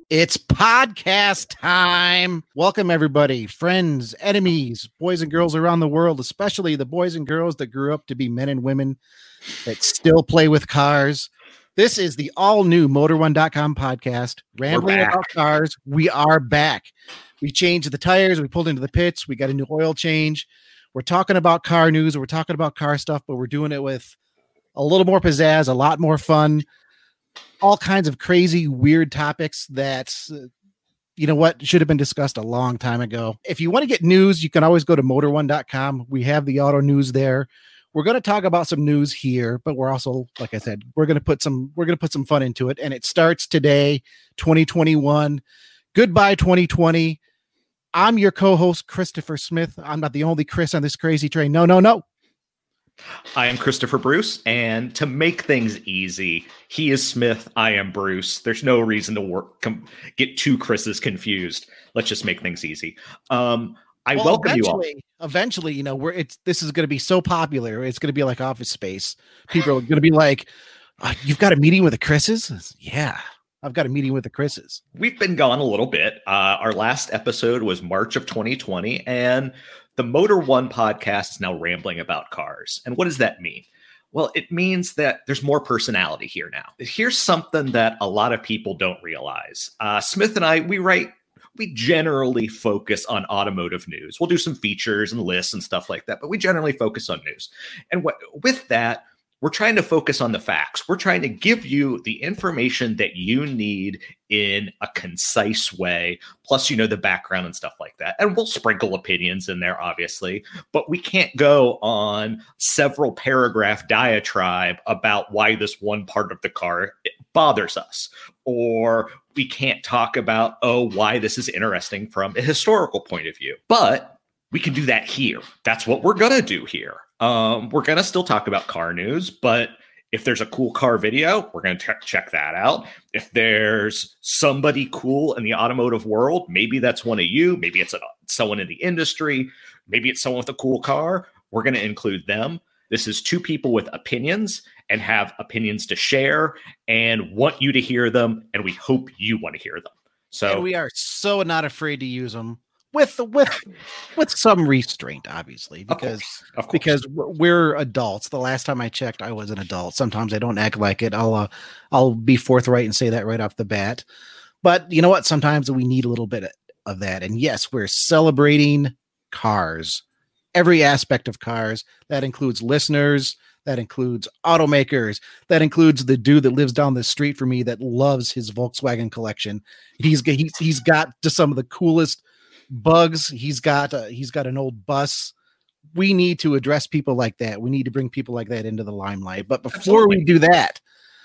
It's podcast time. Welcome, everybody, friends, enemies, boys and girls around the world, especially the boys and girls that grew up to be men and women that still play with cars. This is the all-new Motor1.com podcast, rambling about cars. We are back. We changed the tires. We pulled into the pits. We got a new oil change. We're talking about car news. We're talking about car stuff, but we're doing it with a little more pizzazz, a lot more fun. All kinds of crazy, weird topics that, should have been discussed a long time ago. If you want to get news, you can always go to Motor1.com. We have the auto news there. We're going to talk about some news here, but we're also, like I said, we're going to put some fun into it. And it starts today, 2021. Goodbye, 2020. I'm your co-host, Christopher Smith. I'm not the only Chris on this crazy train. No. I am Christopher Bruce, and to make things easy, he is Smith, I am Bruce. There's no reason to get two Chris's confused. Let's just make things easy. Welcome you all. Eventually, this is going to be so popular. It's going to be like Office Space. People are going to be like, "You've got a meeting with the Chris's?" Yeah, I've got a meeting with the Chris's. We've been gone a little bit. Our last episode was March of 2020, and the Motor One podcast is now rambling about cars. And what does that mean? Well, it means that there's more personality here now. Here's something that a lot of people don't realize. Smith and I, we generally focus on automotive news. We'll do some features and lists and stuff like that, but we generally focus on news. And with that, we're trying to focus on the facts. We're trying to give you the information that you need in a concise way, plus, the background and stuff like that. And we'll sprinkle opinions in there, obviously, but we can't go on several paragraph diatribe about why this one part of the car bothers us. Or we can't talk about, why this is interesting from a historical point of view. But we can do that here. That's what we're going to do here. We're going to still talk about car news, but if there's a cool car video, we're going to check that out. If there's somebody cool in the automotive world, maybe that's one of you, maybe it's someone in the industry, maybe it's someone with a cool car, we're going to include them. This is two people with opinions and have opinions to share and want you to hear them, and we hope you want to hear them. So and we are so not afraid to use them. With some restraint, obviously, because we're adults. The last time I checked, I was an adult. Sometimes I don't act like it. I'll be forthright and say that right off the bat. But you know what? Sometimes we need a little bit of that. And yes, we're celebrating cars, every aspect of cars. That includes listeners. That includes automakers. That includes the dude that lives down the street from me that loves his Volkswagen collection. He's got just some of the coolest bugs. He's got an old bus. We need to address people like that. We need to bring people like that into the limelight. But before we do that,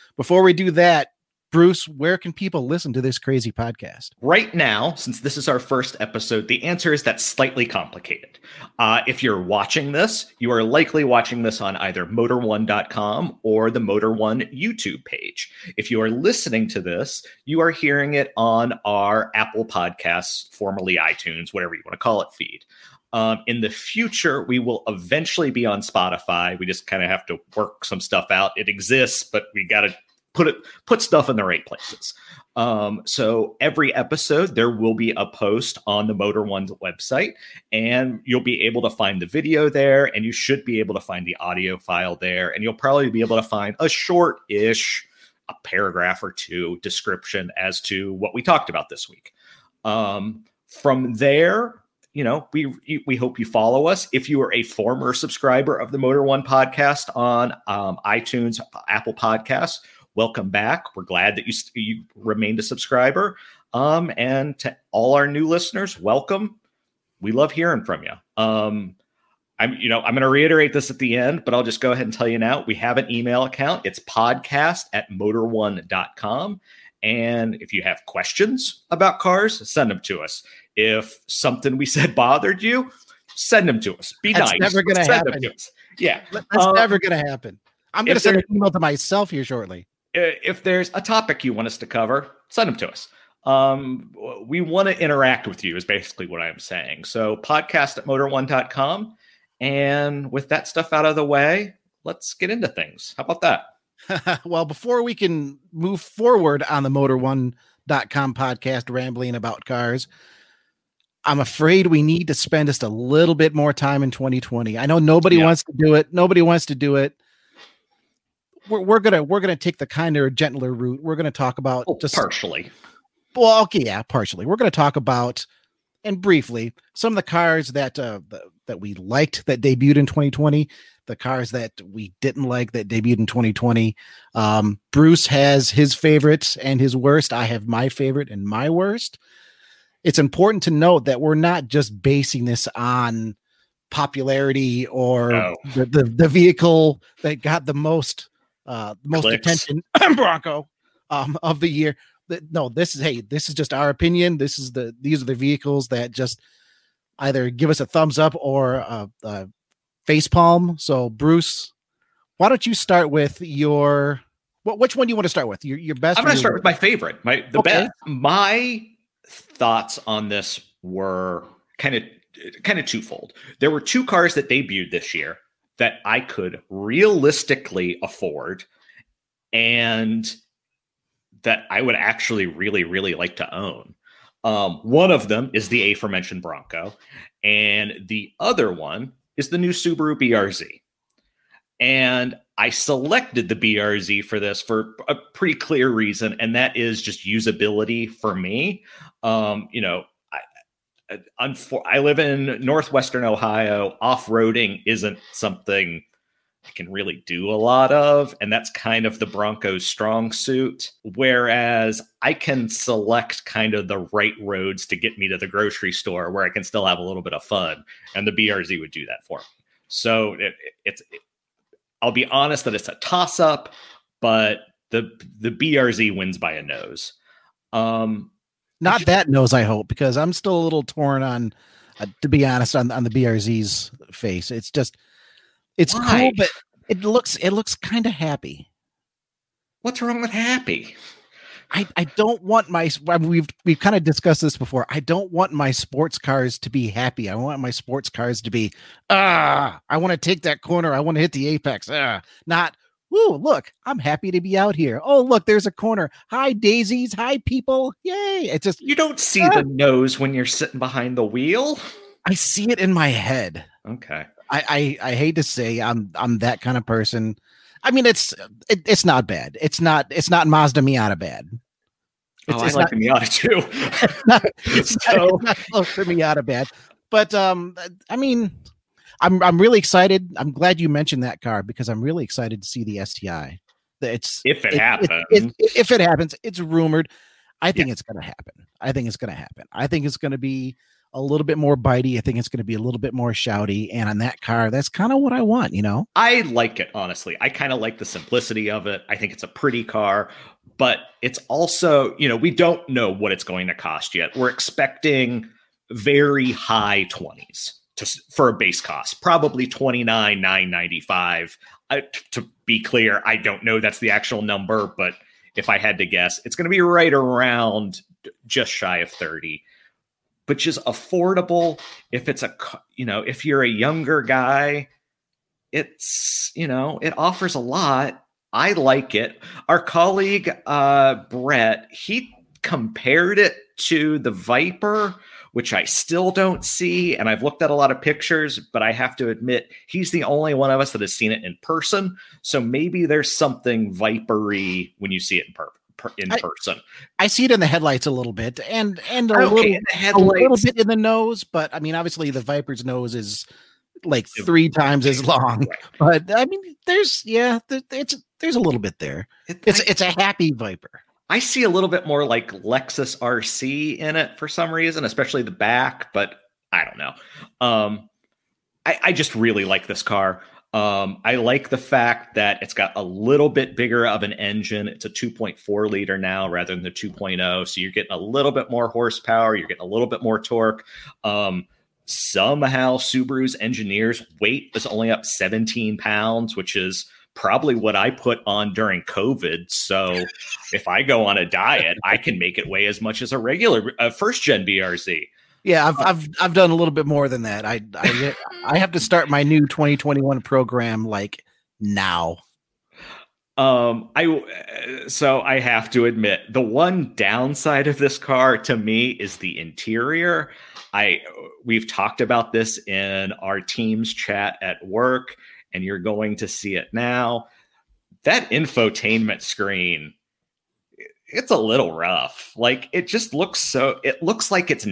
Bruce, where can people listen to this crazy podcast? Right now, since this is our first episode, the answer is that's slightly complicated. If you're watching this, you are likely watching this on either Motor1.com or the Motor One YouTube page. If you are listening to this, you are hearing it on our Apple Podcasts, formerly iTunes, whatever you want to call it, feed. In the future, we will eventually be on Spotify. We just kind of have to work some stuff out. It exists, but we got to put stuff in the right places. So every episode, there will be a post on the Motor One's website, and you'll be able to find the video there, and you should be able to find the audio file there, and you'll probably be able to find a short-ish, a paragraph or two description as to what we talked about this week. From there, we hope you follow us. If you are a former subscriber of the Motor One podcast on iTunes, Apple Podcasts, welcome back. We're glad that you remained a subscriber. And to all our new listeners, welcome. We love hearing from you. I'm going to reiterate this at the end, but I'll just go ahead and tell you now. We have an email account. It's podcast@motor1.com. And if you have questions about cars, send them to us. If something we said bothered you, send them to us. That's nice. Never going to happen. Yeah. That's never going to happen. I'm going to send an email to myself here shortly. If there's a topic you want us to cover, send them to us. We want to interact with you is basically what I'm saying. So podcast@motor1.com. And with that stuff out of the way, let's get into things. How about that? Well, before we can move forward on the Motor One .com podcast rambling about cars. I'm afraid we need to spend just a little bit more time in 2020. I know nobody wants to do it. Nobody wants to do it. We're gonna take the kinder, gentler route. We're gonna talk about just partially. Well, okay, yeah, partially. We're gonna talk about and briefly some of the cars that that we liked that debuted in 2020, the cars that we didn't like that debuted in 2020. Bruce has his favorites and his worst. I have my favorite and my worst. It's important to note that we're not just basing this on popularity or the vehicle that got the most attention, Bronco, of the year. No, this is just our opinion. These are the vehicles that just either give us a thumbs up or a face palm. So Bruce, why don't you start with your, which one do you want to start with? Your best? I'm going to start with my favorite, best. My thoughts on this were kind of twofold. There were two cars that debuted this year that I could realistically afford and that I would actually really, really like to own. One of them is the aforementioned Bronco, and the other one is the new Subaru BRZ. And I selected the BRZ for this for a pretty clear reason, and that is just usability for me. I live in Northwestern Ohio. Off-roading isn't something I can really do a lot of, and that's kind of the Bronco's strong suit. Whereas I can select kind of the right roads to get me to the grocery store where I can still have a little bit of fun, and the BRZ would do that for me. So I'll be honest that it's a toss-up, but the BRZ wins by a nose. Not that nose, I hope, because I'm still a little torn on, to be honest, on the BRZ's face. It's just, it's cool, but it looks kind of happy. What's wrong with happy? I don't want we've kind of discussed this before. I don't want my sports cars to be happy. I want my sports cars to be, I want to take that corner. I want to hit the apex. Not, woo, look, I'm happy to be out here. Oh, look, there's a corner. Hi, daisies. Hi, people. Yay. It's just, you don't see the nose when you're sitting behind the wheel. I see it in my head. Okay. I hate to say I'm that kind of person. I mean, it's not bad. It's not Mazda Miata bad. I like the Miata too. It's not close to Miata bad. But I mean, I'm really excited. I'm glad you mentioned that car because I'm really excited to see the STI. If it happens, it's rumored. I think it's going to happen. I think it's going to be a little bit more bitey. I think it's going to be a little bit more shouty. And on that car, that's kind of what I want, I like it, honestly. I kind of like the simplicity of it. I think it's a pretty car, but it's also, we don't know what it's going to cost yet. We're expecting very high 20s for a base cost, probably $29,995. To be clear, I don't know that's the actual number, but if I had to guess, it's going to be right around just shy of 30. Which is affordable if it's if you're a younger guy, it's, it offers a lot. I like it. Our colleague, Brett, he compared it to the Viper, which I still don't see. And I've looked at a lot of pictures, but I have to admit, he's the only one of us that has seen it in person. So maybe there's something Viper-y when you see it in person. I see it in the headlights a little bit and a little bit in the nose, but I mean, obviously the Viper's nose is like 3 times as long, but I mean, there's a little bit there. It's a happy Viper. I see a little bit more like Lexus RC in it for some reason, especially the back, but I don't know. I just really like this car. I like the fact that it's got a little bit bigger of an engine. It's a 2.4 liter now rather than the 2.0. So you're getting a little bit more horsepower. You're getting a little bit more torque. Somehow Subaru's engineers' weight is only up 17 pounds, which is probably what I put on during COVID. So if I go on a diet, I can make it weigh as much as a regular first gen BRZ. Yeah, I've done a little bit more than that. I have to start my new 2021 program like now. I have to admit, the one downside of this car to me is the interior. We've talked about this in our team's chat at work, and you're going to see it now. That infotainment screen, it's a little rough. Like, it just looks it looks like it's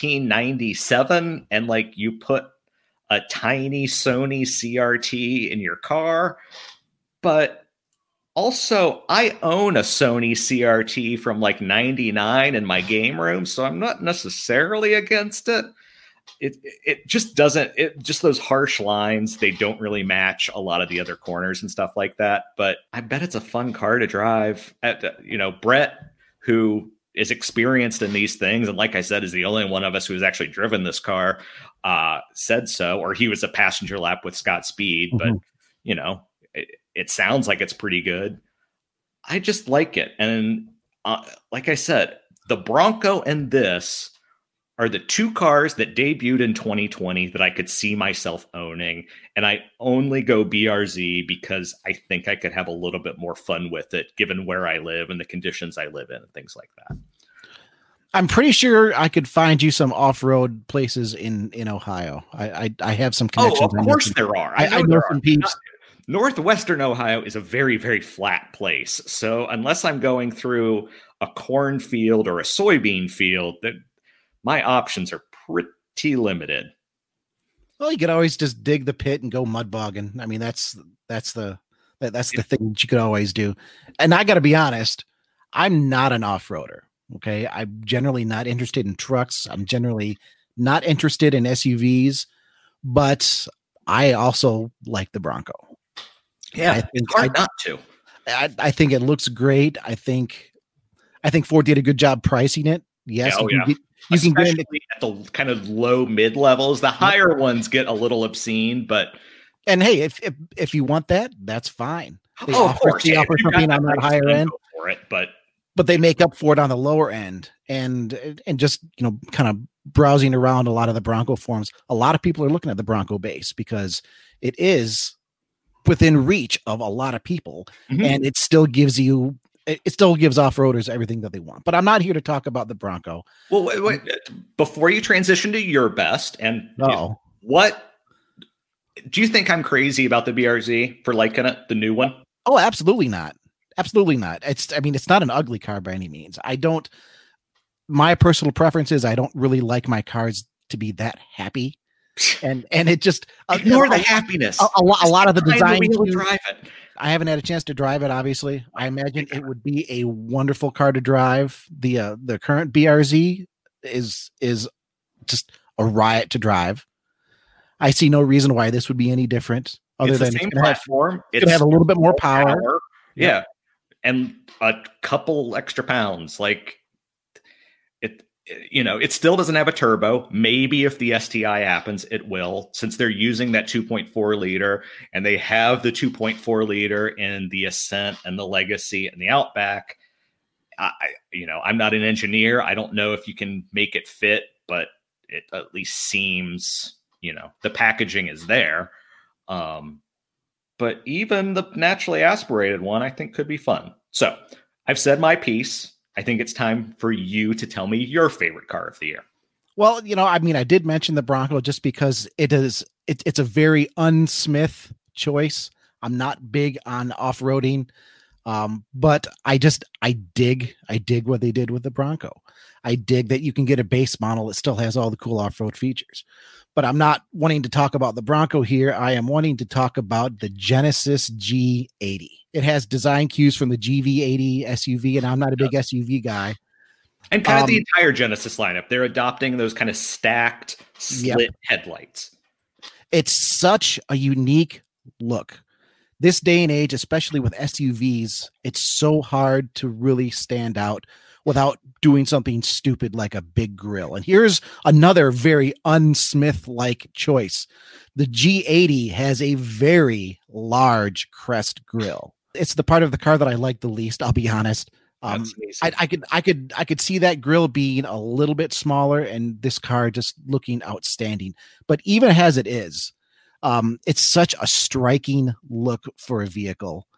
1997 and like you put a tiny Sony CRT in your car. But also, I own a Sony CRT from like 99 in my game room, so I'm not necessarily against it. It just doesn't, just those harsh lines, they don't really match a lot of the other corners and stuff like that. But I bet it's a fun car to drive. Brett, who is experienced in these things, and like I said, is the only one of us who has actually driven this car, said so, or he was a passenger lap with Scott Speed, but it sounds like it's pretty good. I just like it. And like I said, the Bronco and this are the two cars that debuted in 2020 that I could see myself owning. And I only go BRZ because I think I could have a little bit more fun with it, given where I live and the conditions I live in and things like that. I'm pretty sure I could find you some off-road places in Ohio. I have some connections. Oh, of course there are. I know some peeps. Northwestern Ohio is a very, very flat place. So unless I'm going through a cornfield or a soybean field, that my options are pretty limited. Well, you could always just dig the pit and go mud bogging. I mean, that's the thing that you could always do. And I got to be honest, I'm not an off-roader. Okay. I'm generally not interested in trucks. I'm generally not interested in SUVs, but I also like the Bronco. Yeah, it's hard not to. I think it looks great. I think Ford did a good job pricing it. Yes, you can get at the kind of low mid levels. The higher ones get a little obscene, and hey, if you want that, that's fine. They of course, they offer something on that higher end for it, but they make up for it on the lower end. And just kind of browsing around a lot of the Bronco forums, a lot of people are looking at the Bronco base because it is within reach of a lot of people, and it still gives off-roaders everything that they want. But I'm not here to talk about the Bronco. Well, wait, before you transition to your best, and what do you think I'm crazy about the BRZ for liking it, the new one? Oh, absolutely not. Absolutely not. It's not an ugly car by any means. My personal preference is I don't really like my cars to be that happy. And it just ignore the happiness. A lot of the design. Drive it. I haven't had a chance to drive it. Obviously, I imagine it would be a wonderful car to drive. The current BRZ is just a riot to drive. I see no reason why this would be any different. Other than the same platform, it's gonna have a little bit more power. Yeah, and a couple extra pounds. Like it still doesn't have a turbo. Maybe if the STI happens, it will, since they're using that 2.4 liter and they have the 2.4 liter in the Ascent and the Legacy and the Outback. I'm not an engineer. I don't know if you can make it fit, but it at least seems, the packaging is there. But even the naturally aspirated one, I think could be fun. So I've said my piece. I think it's time for you to tell me your favorite car of the year. Well, I did mention the Bronco just because it's a very unsmith choice. I'm not big on off-roading, but I dig what they did with the Bronco. I dig that you can get a base model that still has all the cool off-road features. But I'm not wanting to talk about the Bronco here. I am wanting to talk about the Genesis G80. It has design cues from the GV80 SUV, and I'm not a big SUV guy. And kind of the entire Genesis lineup. They're adopting those kind of stacked slit headlights. It's such a unique look. This day and age, especially with SUVs, it's so hard to really stand out without doing something stupid like a big grill. And here's another very unsmith-like choice. The G80 has a very large crest grill. It's the part of the car that I like the least, I'll be honest. I could see that grill being a little bit smaller and this car just looking outstanding. But even as it is, it's such a striking look for a vehicle.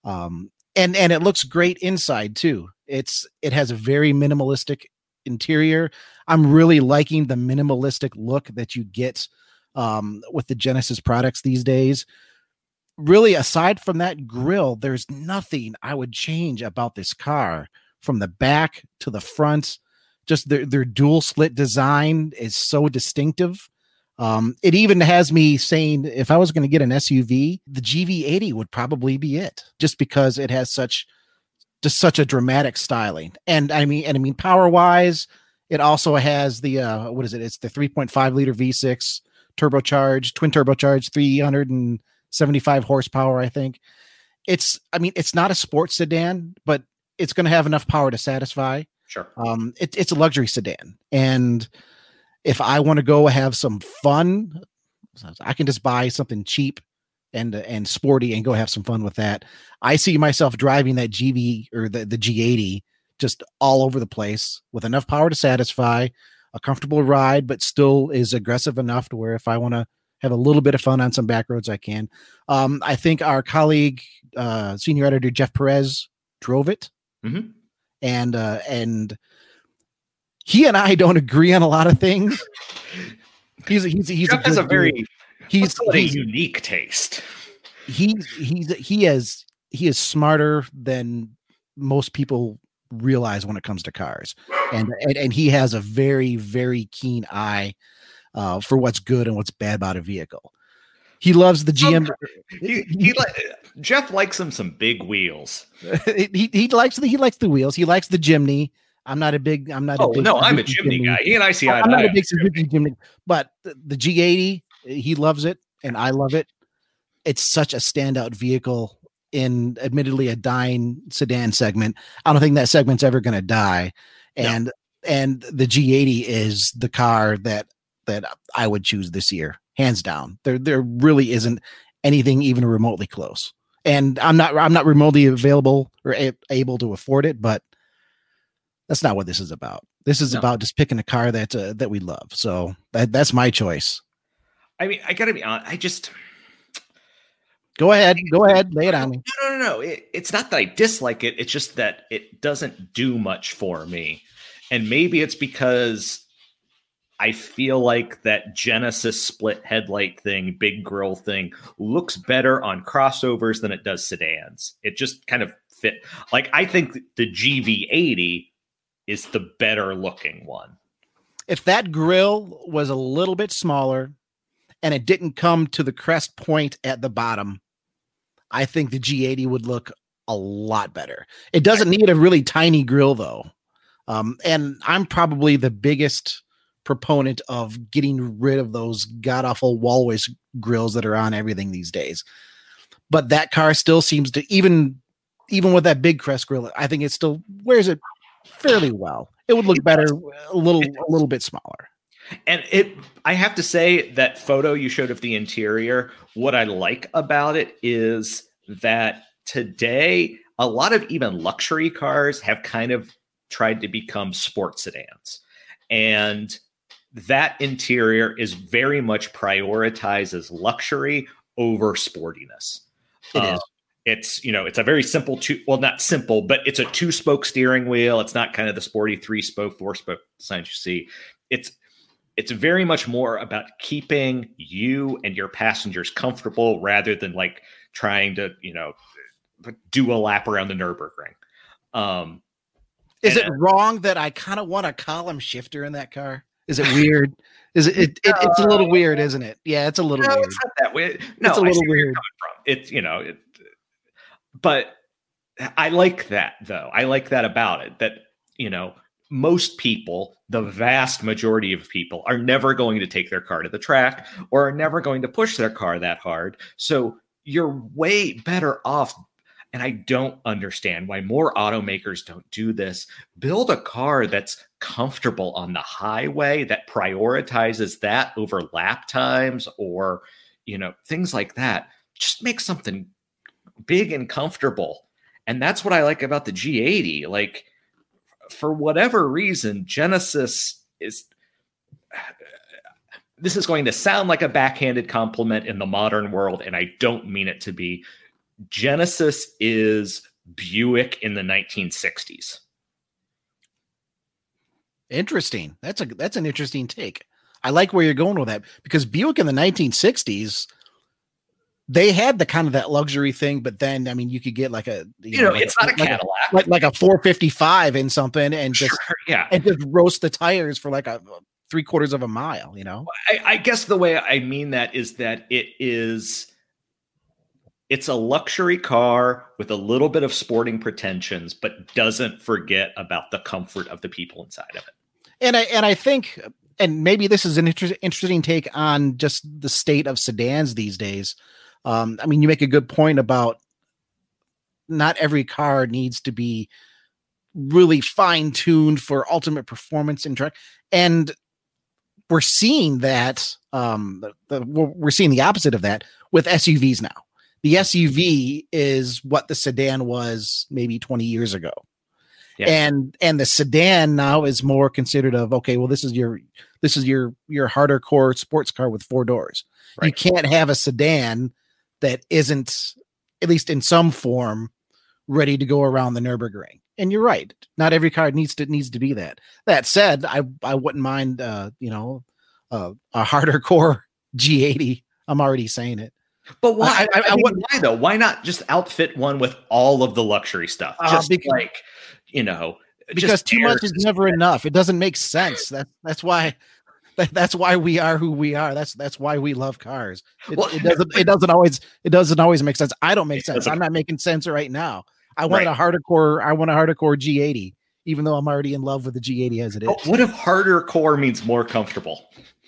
And it looks great inside too. It has a very minimalistic interior. I'm really liking the minimalistic look that you get with the Genesis products these days. Really, aside from that grille, there's nothing I would change about this car from the back to the front. Just their dual slit design is so distinctive. It even has me saying if I was going to get an SUV, the GV80 would probably be it, just because it has such a dramatic styling. And I mean, power wise, it also has the what is it? It's the 3.5 liter V6 twin turbocharged, 375 horsepower. I think it's not a sports sedan, but it's going to have enough power to satisfy. Sure. It's a luxury sedan, and if I want to go have some fun, I can just buy something cheap and sporty and go have some fun with that. I see myself driving that GV or the G80 just all over the place with enough power to satisfy, a comfortable ride, but still is aggressive enough to where if I want to have a little bit of fun on some back roads, I can. I think our colleague, senior editor Jeff Perez, drove it. Mm-hmm. And he and I don't agree on a lot of things. He's Jeff has a very unique taste. He is smarter than most people realize when it comes to cars, and he has a very, very keen eye for what's good and what's bad about a vehicle. He loves the GM. Jeff likes some big wheels. He likes the wheels. He likes the Jimny. I'm a big I'm a Jimny guy. He and I see eye to eye. I'm not a big Suzuki Jimny, but the G80, he loves it, and I love it. It's such a standout vehicle in admittedly a dying sedan segment. I don't think that segment's ever going to die. And the G80 is the car that I would choose this year, hands down. There really isn't anything even remotely close. And I'm not remotely available or able to afford it, but that's not what this is about. This is about just picking a car that we love. So that's my choice. I mean, I gotta be honest. Go ahead, lay it on me. No. It's not that I dislike it. It's just that it doesn't do much for me. And maybe it's because I feel like that Genesis split headlight thing, big grille thing, looks better on crossovers than it does sedans. It just kind of fit. Like, I think the GV80 is the better looking one. If that grille was a little bit smaller and it didn't come to the crest point at the bottom, I think the G80 would look a lot better. It doesn't need a really tiny grille though. And I'm probably the biggest proponent of getting rid of those god-awful Walrus grills that are on everything these days. But that car still seems to, even with that big crest grill, I think it still wears it fairly well. It would look better a little bit smaller. And I have to say that photo you showed of the interior, what I like about it is that today, a lot of even luxury cars have kind of tried to become sports sedans. And that interior is very much prioritizes luxury over sportiness. It is. It's a very simple not simple, but it's a 2-spoke steering wheel. It's not kind of the sporty 3-spoke, 4-spoke designs you see. It's very much more about keeping you and your passengers comfortable rather than like trying to, do a lap around the Nürburgring. Is it wrong that I kind of want a column shifter in that car? Is it weird? It's a little weird, isn't it? Yeah, it's a little weird. It's not that weird. No, it's a little weird. But I like that though. I like that about it. That most people, the vast majority of people, are never going to take their car to the track or are never going to push their car that hard. So you're way better off. And I don't understand why more automakers don't do this. Build a car that's comfortable on the highway, that prioritizes that over lap times or, things like that. Just make something big and comfortable. And that's what I like about the G80. Like, for whatever reason, Genesis this is going to sound like a backhanded compliment in the modern world, and I don't mean it to be. Genesis is Buick in the 1960s. Interesting. That's an interesting take. I like where you're going with that, because Buick in the 1960s, they had the kind of that luxury thing, but then, I mean, you could get like a, it's not a Cadillac, like a 455 in something, and just, and just roast the tires for like a 3/4 of a mile, I guess the way I mean that is that it's a luxury car with a little bit of sporting pretensions, but doesn't forget about the comfort of the people inside of it. And I think, and maybe this is an interesting take on just the state of sedans these days. I mean, you make a good point about not every car needs to be really fine-tuned for ultimate performance in track. And we're seeing that, we're seeing the opposite of that with SUVs now. The SUV is what the sedan was maybe 20 years ago. Yeah. And the sedan now is more considered of, okay, well, this is your harder core sports car with 4 doors. Right. You can't have a sedan that isn't, at least in some form, ready to go around the Nürburgring. And you're right. Not every car needs to be that. That said, I wouldn't mind, a harder core G80. I'm already saying it. But why? Why though? Why not just outfit one with all of the luxury stuff? Just because too much is never enough. It doesn't make sense. That's why we are who we are. That's why we love cars. It doesn't always make sense. I don't make sense. I'm not making sense right now. I want a harder core G80, even though I'm already in love with the G80 as it is. What if harder core means more comfortable?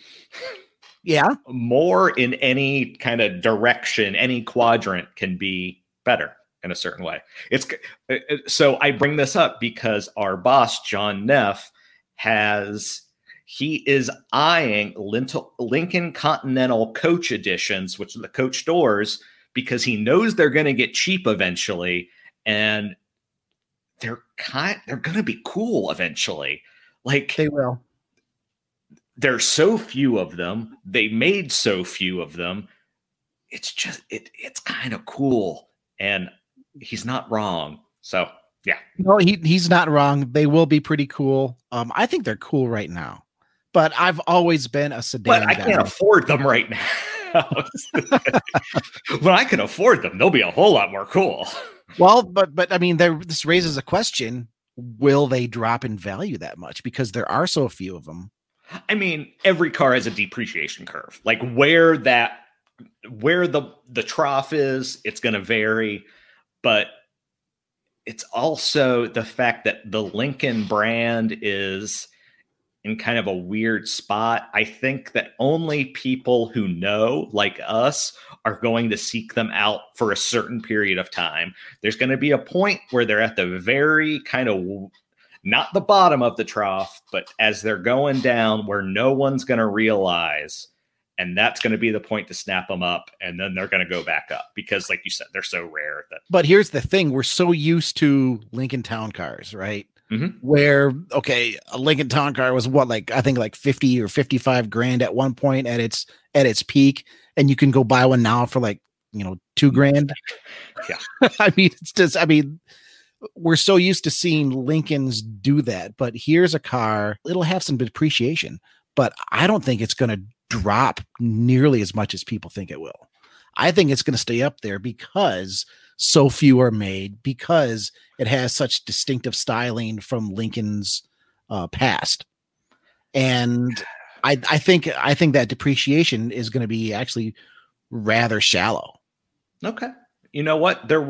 Yeah. More in any kind of direction, any quadrant can be better in a certain way. So I bring this up because our boss, John Neff, he is eyeing Lincoln Continental Coach editions, which are the coach doors, because he knows they're going to get cheap eventually, and they're going to be cool eventually. Like, they will. There's so few of them. They made so few of them. It's just, it's kind of cool. And he's not wrong. So, yeah. No, he's not wrong. They will be pretty cool. I think they're cool right now. But I've always been a sedan guy. But I can't afford them right now. When I can afford them, they'll be a whole lot more cool. Well, but I mean, this raises a question. Will they drop in value that much? Because there are so few of them. I mean, every car has a depreciation curve. Like where the trough is, it's going to vary. But it's also the fact that the Lincoln brand is in kind of a weird spot. I think that only people who know, like us, are going to seek them out for a certain period of time. There's going to be a point where they're at the very kind of, not the bottom of the trough, but as they're going down where no one's going to realize, and that's going to be the point to snap them up, and then they're going to go back up because, like you said, they're so rare. But here's the thing. We're so used to Lincoln Town cars, right? Mm-hmm. Where, okay, a Lincoln Town car was I think like 50 or 55 grand at one point at its peak. And you can go buy one now for like, $2,000. Yeah. We're so used to seeing Lincolns do that, but here's a car, it'll have some depreciation, but I don't think it's going to drop nearly as much as people think it will. I think it's going to stay up there because so few are made, because it has such distinctive styling from Lincoln's past. And I think that depreciation is going to be actually rather shallow. Okay. You know what? They're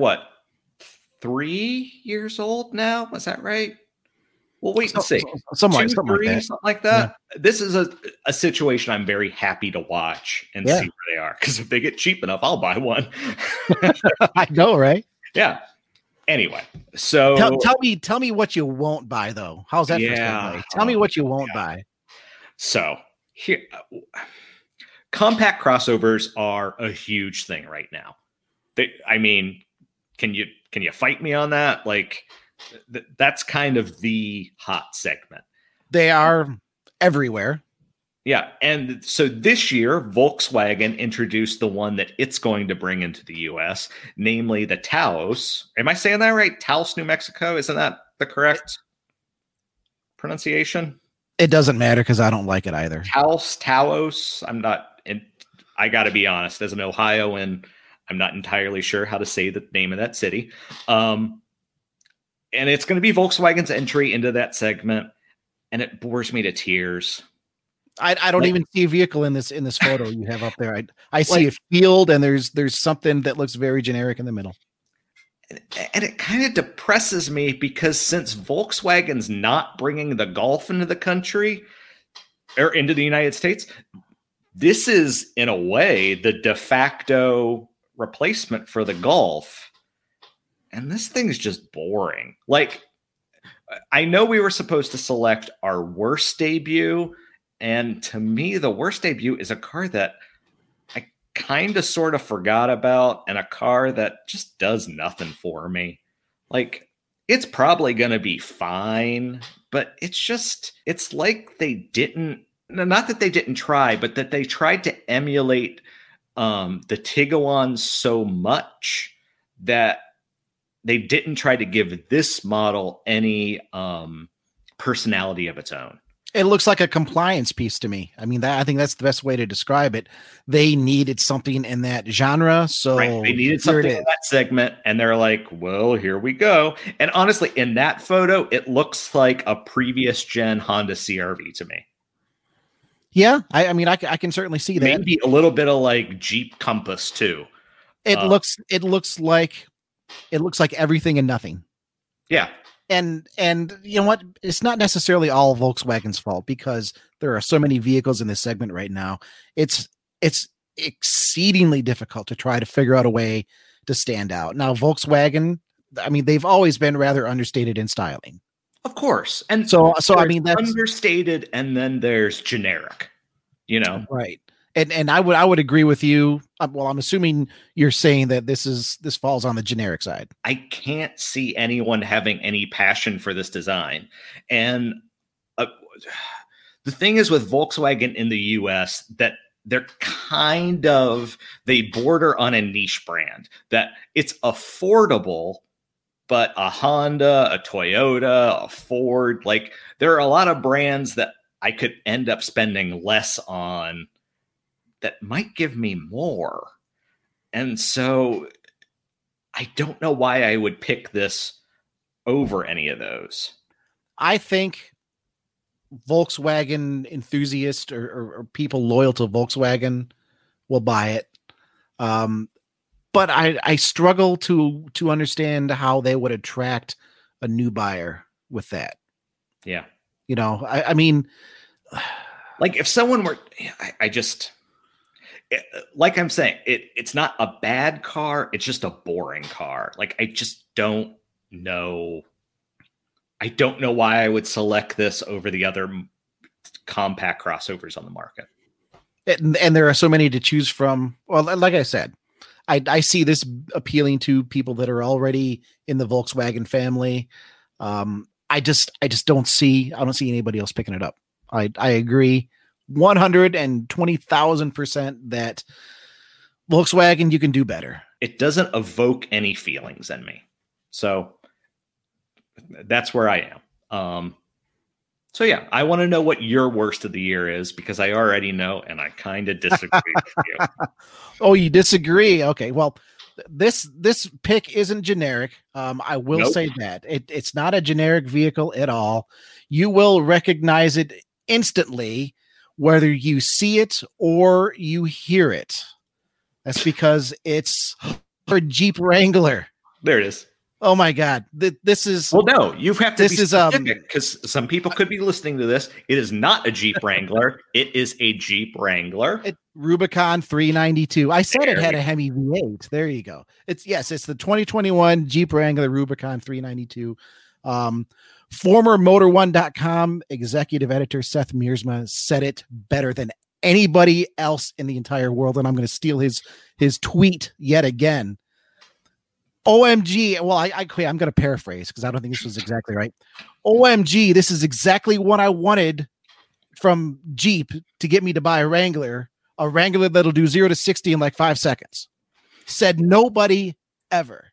3 years old now? Was that right? We'll wait and see. Something like that. Yeah. This is a situation I'm very happy to watch and see where they are. Because if they get cheap enough, I'll buy one. I know, right? Yeah. Anyway, so tell me what you won't buy, though. How's that? Yeah. Tell me what you won't buy. So here, compact crossovers are a huge thing right now. Can you fight me on that? Like, that's kind of the hot segment. They are everywhere. Yeah. And so this year, Volkswagen introduced the one that it's going to bring into the US, namely the Taos. Am I saying that right? Taos, New Mexico? Isn't that the correct pronunciation? It doesn't matter because I don't like it either. Taos. I'm not, I got to be honest, as an Ohioan, I'm not entirely sure how to say the name of that city. And it's going to be Volkswagen's entry into that segment. And it bores me to tears. I don't even see a vehicle in this photo you have up there. I see a field, and there's something that looks very generic in the middle. And it kind of depresses me because since Volkswagen's not bringing the Golf into the country or into the United States, this is in a way the de facto replacement for the Golf. And this thing's just boring. Like, I know we were supposed to select our worst debut. And to me, the worst debut is a car that I kind of sort of forgot about, and a car that just does nothing for me. Like, it's probably going to be fine, but it's like they didn't, not that they didn't try, but that they tried to emulate the Tiguan so much that they didn't try to give this model any personality of its own. It looks like a compliance piece to me. I mean, I think that's the best way to describe it. They needed something in that genre. So right. They needed something in that segment. And they're like, well, here we go. And honestly, in that photo, it looks like a previous gen Honda CRV to me. Yeah. I mean, I can certainly see that. Maybe a little bit of like Jeep Compass too. It looks like everything and nothing. Yeah. And you know what? It's not necessarily all Volkswagen's fault because there are so many vehicles in this segment right now. It's exceedingly difficult to try to figure out a way to stand out. Now, Volkswagen, I mean, they've always been rather understated in styling. Of course. And so I mean, that's understated, and then there's generic, you know? Right. And I would agree with you. Well, I'm assuming you're saying that this falls on the generic side. I can't see anyone having any passion for this design. And the thing is with Volkswagen in the US that they're they border on a niche brand, that it's affordable, but a Honda, a Toyota, a Ford, like there are a lot of brands that I could end up spending less on that might give me more. And so I don't know why I would pick this over any of those. I think Volkswagen enthusiasts or people loyal to Volkswagen will buy it. But I struggle to understand how they would attract a new buyer with that. Yeah. You know, I mean, like if someone were, like I'm saying, it's not a bad car. It's just a boring car. Like, I just don't know. I don't know why I would select this over the other compact crossovers on the market. And there are so many to choose from. Well, like I said, I see this appealing to people that are already in the Volkswagen family. I don't see anybody else picking it up. I agree 120,000% that Volkswagen, you can do better. It doesn't evoke any feelings in me. So that's where I am. So yeah, I want to know what your worst of the year is, because I already know, and I kind of disagree with you. Oh, you disagree? Okay. Well, this pick isn't generic. I will say that it's not a generic vehicle at all. You will recognize it instantly, whether you see it or you hear it. That's because it's a Jeep Wrangler. There it is. Oh my God. This is, well, no, you have to be specific, because some people could be listening to this. It is not a Jeep Wrangler. It is a Jeep Wrangler. Rubicon 392. I said it had a Hemi V8. There you go. It's the 2021 Jeep Wrangler Rubicon 392. Former Motor1.com executive editor Seth Meersma said it better than anybody else in the entire world, and I'm going to steal his tweet yet again. OMG. Well, I'm going to paraphrase because I don't think this was exactly right. OMG, this is exactly what I wanted from Jeep to get me to buy a Wrangler that'll do 0 to 60 in like 5 seconds. Said nobody ever.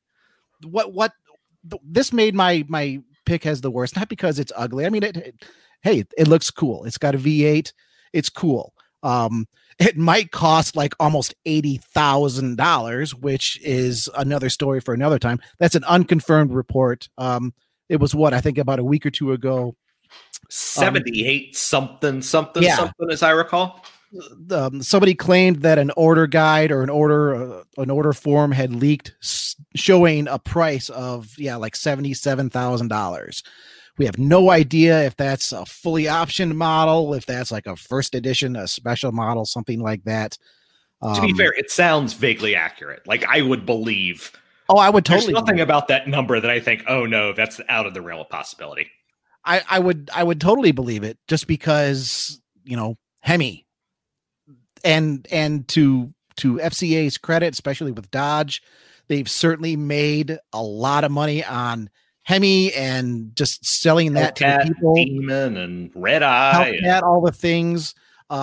This made my pick as the worst, not because it's ugly. I mean, it looks cool. It's got a V8. It's cool. It might cost like almost $80,000, which is another story for another time. That's an unconfirmed report. It was I think about a week or two ago. 78 something, as I recall. Somebody claimed that an order guide or an order form had leaked showing a price of like $77,000. We have no idea if that's a fully optioned model, if that's like a first edition, a special model, something like that. To be fair, it sounds vaguely accurate. Like I would believe. Oh, I would totally. There's nothing about that number that I think, oh no, that's out of the realm of possibility. I would totally believe it, just because, Hemi, and to FCA's credit, especially with Dodge, they've certainly made a lot of money on Hemi and just selling that to the people. Demon and Red Eye, all the things.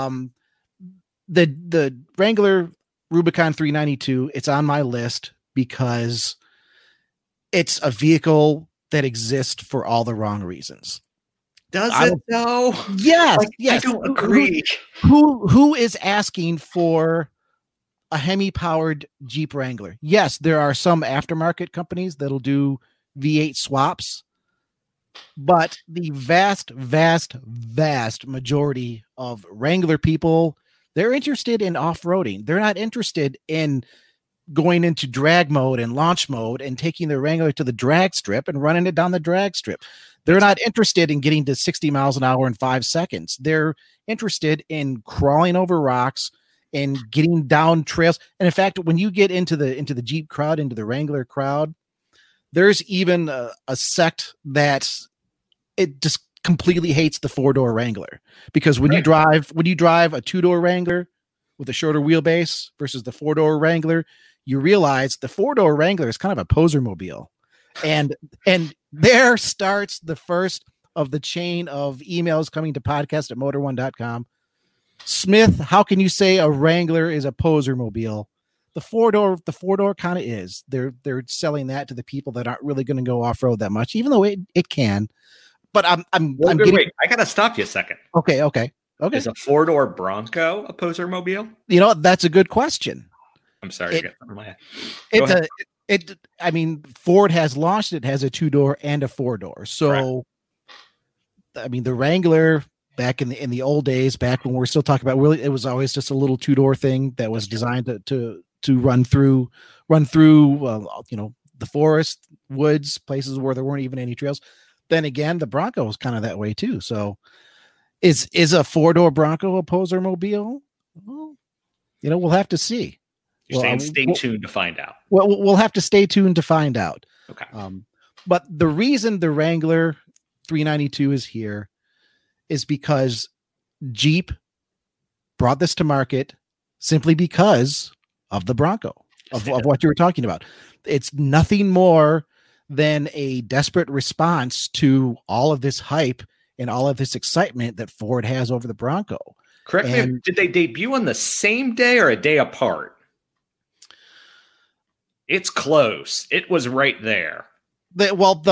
The Wrangler Rubicon 392, it's on my list because it's a vehicle that exists for all the wrong reasons. Does it though? Yes, yes. I don't agree. Who is asking for a Hemi powered Jeep Wrangler? Yes, there are some aftermarket companies that'll do V8 swaps, but the vast majority of Wrangler people, they're interested in off-roading. They're not interested in going into drag mode and launch mode and taking the Wrangler to the drag strip and running it down the drag strip. They're not interested in getting to 60 miles an hour in 5 seconds. They're interested in crawling over rocks and getting down trails. And in fact, when you get into the Jeep crowd, into the Wrangler crowd, there's even a sect that it just completely hates the 4-door Wrangler, because when you drive a 2-door Wrangler with a shorter wheelbase versus the 4-door Wrangler, you realize the 4-door Wrangler is kind of a poser mobile. And there starts the first of the chain of emails coming to podcast@motor1.com. Smith, how can you say a Wrangler is a poser mobile? The 4-door kind of is. They're selling that to the people that aren't really going to go off-road that much, even though it can. But wait, I gotta stop you a second. Okay. Is a 4-door Bronco a poser mobile? That's a good question. I'm sorry to get from my head. I mean, Ford has launched it has a 2-door and a 4-door. So, right. I mean, the Wrangler back in the old days, back when we're still talking about, really, it was always just a little 2-door thing that was designed to run through, the forest, woods, places where there weren't even any trails. Then again, the Bronco was kind of that way too. So, is a 4-door Bronco a poser mobile? Well, we'll have to see. You're saying stay tuned to find out. Well, we'll have to stay tuned to find out. Okay. But the reason the Wrangler 392 is here is because Jeep brought this to market simply because of the Bronco, of what you were talking about. It's nothing more than a desperate response to all of this hype and all of this excitement that Ford has over the Bronco. Correct me. Did they debut on the same day or a day apart? It's close. It was right there. The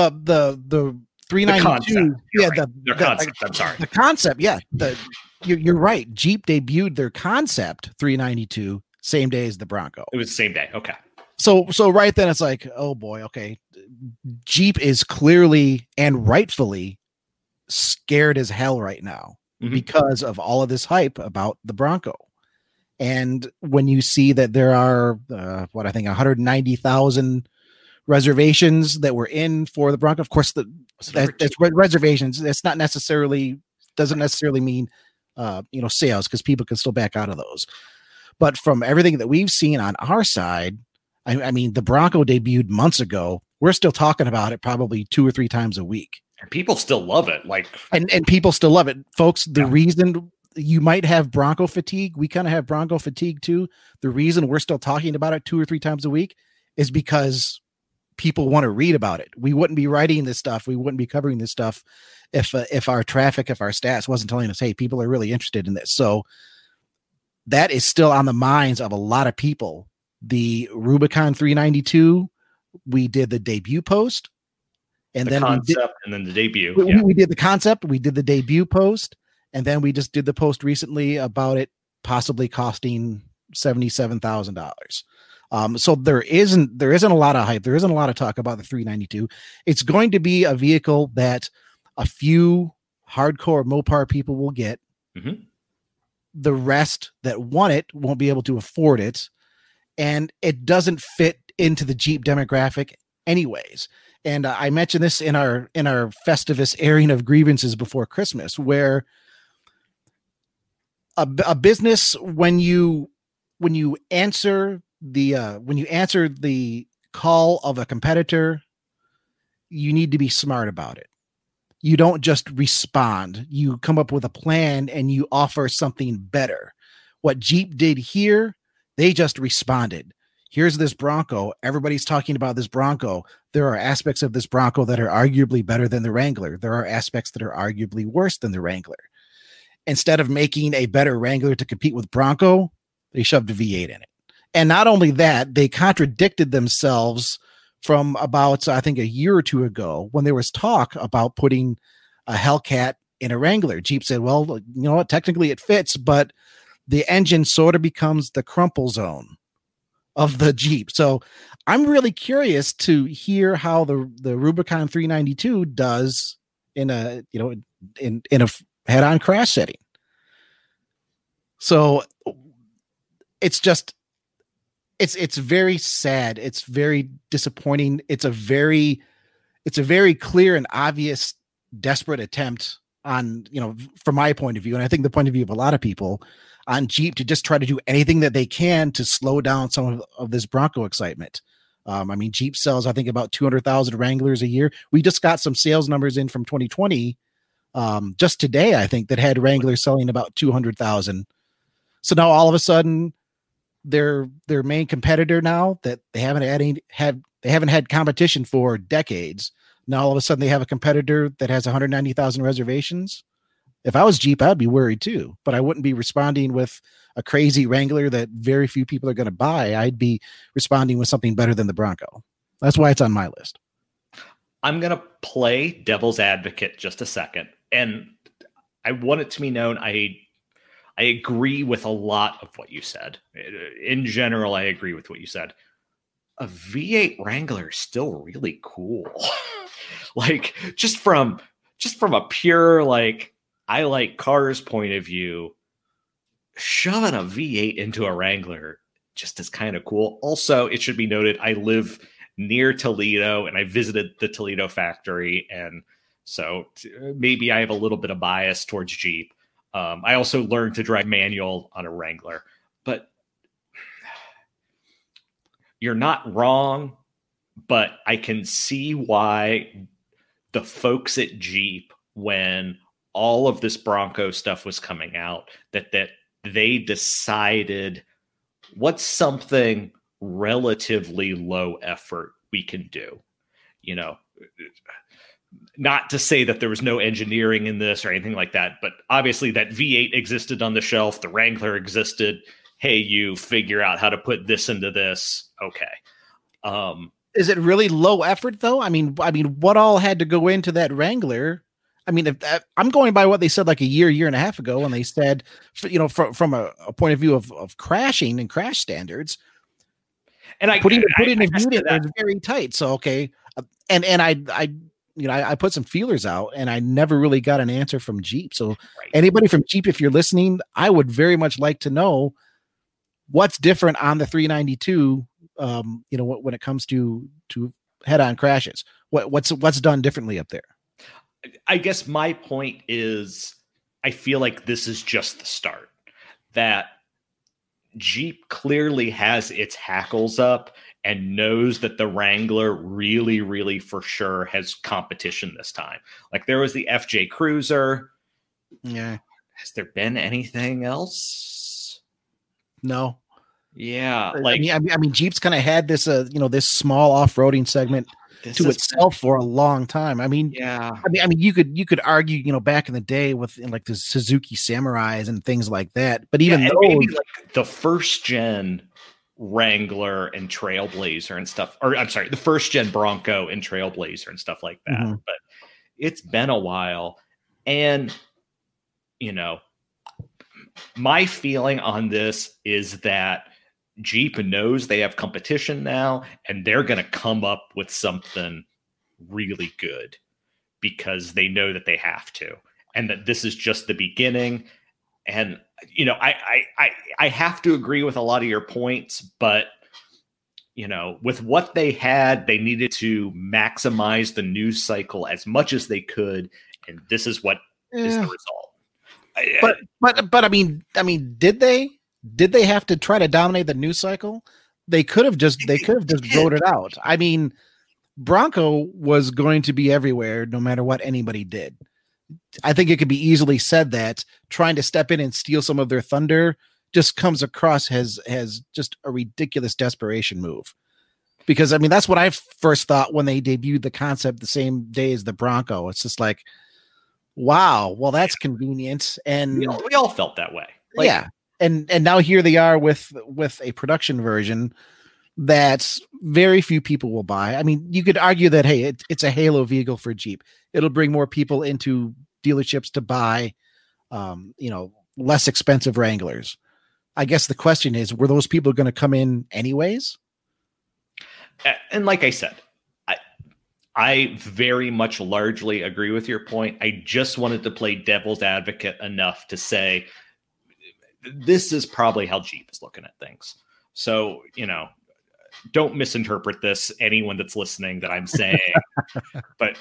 392. The concept. I'm sorry. The concept. Yeah. You're right. Jeep debuted their concept 392 same day as the Bronco. It was the same day. Okay. So right then it's like, oh boy. Okay. Jeep is clearly and rightfully scared as hell right now because of all of this hype about the Bronco. And when you see that there are, 190,000 reservations that were in for the Bronco, of course, that's reservations. That's not doesn't necessarily mean, sales, because people can still back out of those. But from everything that we've seen on our side, I mean, the Bronco debuted months ago. We're still talking about it probably 2 or 3 times a week. And people still love it. And people still love it, folks. The reason you might have Bronco fatigue, we kind of have Bronco fatigue too. The reason we're still talking about it 2 or 3 times a week is because people want to read about it. We wouldn't be writing this stuff. We wouldn't be covering this stuff if our traffic, if our stats wasn't telling us, hey, people are really interested in this. So that is still on the minds of a lot of people. The Rubicon 392, we did the debut post, and then the debut. We did the concept, we did the debut post, and then we just did the post recently about it possibly costing $77,000. So there isn't a lot of hype. There isn't a lot of talk about the 392. It's going to be a vehicle that a few hardcore Mopar people will get. Mm-hmm. The rest that want it won't be able to afford it. And it doesn't fit into the Jeep demographic anyways. And I mentioned this in our Festivus airing of grievances before Christmas, where a business, when you answer the call of a competitor, you need to be smart about it. You don't just respond. You come up with a plan and you offer something better. What Jeep did here, they just responded. Here's this Bronco. Everybody's talking about this Bronco. There are aspects of this Bronco that are arguably better than the Wrangler. There are aspects that are arguably worse than the Wrangler. Instead of making a better Wrangler to compete with Bronco, they shoved a V8 in it. And not only that, they contradicted themselves from about, I think, a year or two ago when there was talk about putting a Hellcat in a Wrangler. Jeep said, well, you know what, technically it fits, but the engine sort of becomes the crumple zone of the Jeep. So I'm really curious to hear how the Rubicon 392 does in a head-on crash setting. So it's just, it's very sad. It's very disappointing. It's a very clear and obvious desperate attempt on, from my point of view, and I think the point of view of a lot of people, on Jeep to just try to do anything that they can to slow down some of this Bronco excitement. Jeep sells, I think, about 200,000 Wranglers a year. We just got some sales numbers in from 2020 just today, I think, that had Wranglers selling about 200,000. So now all of a sudden, their main competitor now that they haven't had competition for decades. Now all of a sudden they have a competitor that has 190,000 reservations. If I was Jeep, I'd be worried too, but I wouldn't be responding with a crazy Wrangler that very few people are going to buy. I'd be responding with something better than the Bronco. That's why it's on my list. I'm going to play devil's advocate just a second. And I want it to be known, I agree with a lot of what you said. In general, I agree with what you said. A V8 Wrangler is still really cool. Like just from a pure, like, I like cars point of view, shoving a V8 into a Wrangler just is kind of cool. Also, it should be noted, I live near Toledo and I visited the Toledo factory. And so maybe I have a little bit of bias towards Jeep. I also learned to drive manual on a Wrangler, but you're not wrong, but I can see why the folks at Jeep, when all of this Bronco stuff was coming out, that they decided what's something relatively low effort we can do. Not to say that there was no engineering in this or anything like that, but obviously that V8 existed on the shelf. The Wrangler existed. Hey, you figure out how to put this into this. Okay. Is it really low effort though? I mean, what all had to go into that Wrangler? I mean, if I'm going by what they said like a year and a half ago, when they said, from a point of view of crashing and crash standards, and putting a unit is very tight. So, okay. And I put some feelers out and I never really got an answer from Jeep. So right. Anybody from Jeep, if you're listening, I would very much like to know what's different on the 392. When it comes to head-on crashes, what's done differently up there? I guess my point is, I feel like this is just the start. That Jeep clearly has its hackles up and knows that the Wrangler really, really for sure has competition this time. Like there was the FJ Cruiser. Yeah. Has there been anything else? No. Yeah. Like, I mean, Jeep's kind of had this, this small off-roading segment to itself for a long time. I mean, you could argue, back in the day with like the Suzuki Samurais and things like that. But even those, maybe like the first gen Wrangler and Trailblazer and stuff, or I'm sorry, the first gen Bronco and Trailblazer and stuff like that. But it's been a while, and my feeling on this is that Jeep knows they have competition now, and they're going to come up with something really good because they know that they have to, and that this is just the beginning. And, I have to agree with a lot of your points, but, with what they had, they needed to maximize the news cycle as much as they could. And this is what is the result. But I mean, did they have to try to dominate the news cycle? They could have just wrote it out. I mean, Bronco was going to be everywhere no matter what anybody did. I think it could be easily said that trying to step in and steal some of their thunder just comes across as just a ridiculous desperation move. Because I mean, that's what I first thought when they debuted the concept the same day as the Bronco. It's just like, wow, well, that's convenient. And we all felt that way. And now here they are with a production version that very few people will buy. I mean, you could argue that, hey, it's a halo vehicle for Jeep. It'll bring more people into dealerships to buy, less expensive Wranglers. I guess the question is, were those people going to come in anyways? And like I said, I very much largely agree with your point. I just wanted to play devil's advocate enough to say, this is probably how Jeep is looking at things. So, don't misinterpret this, anyone that's listening, that I'm saying, but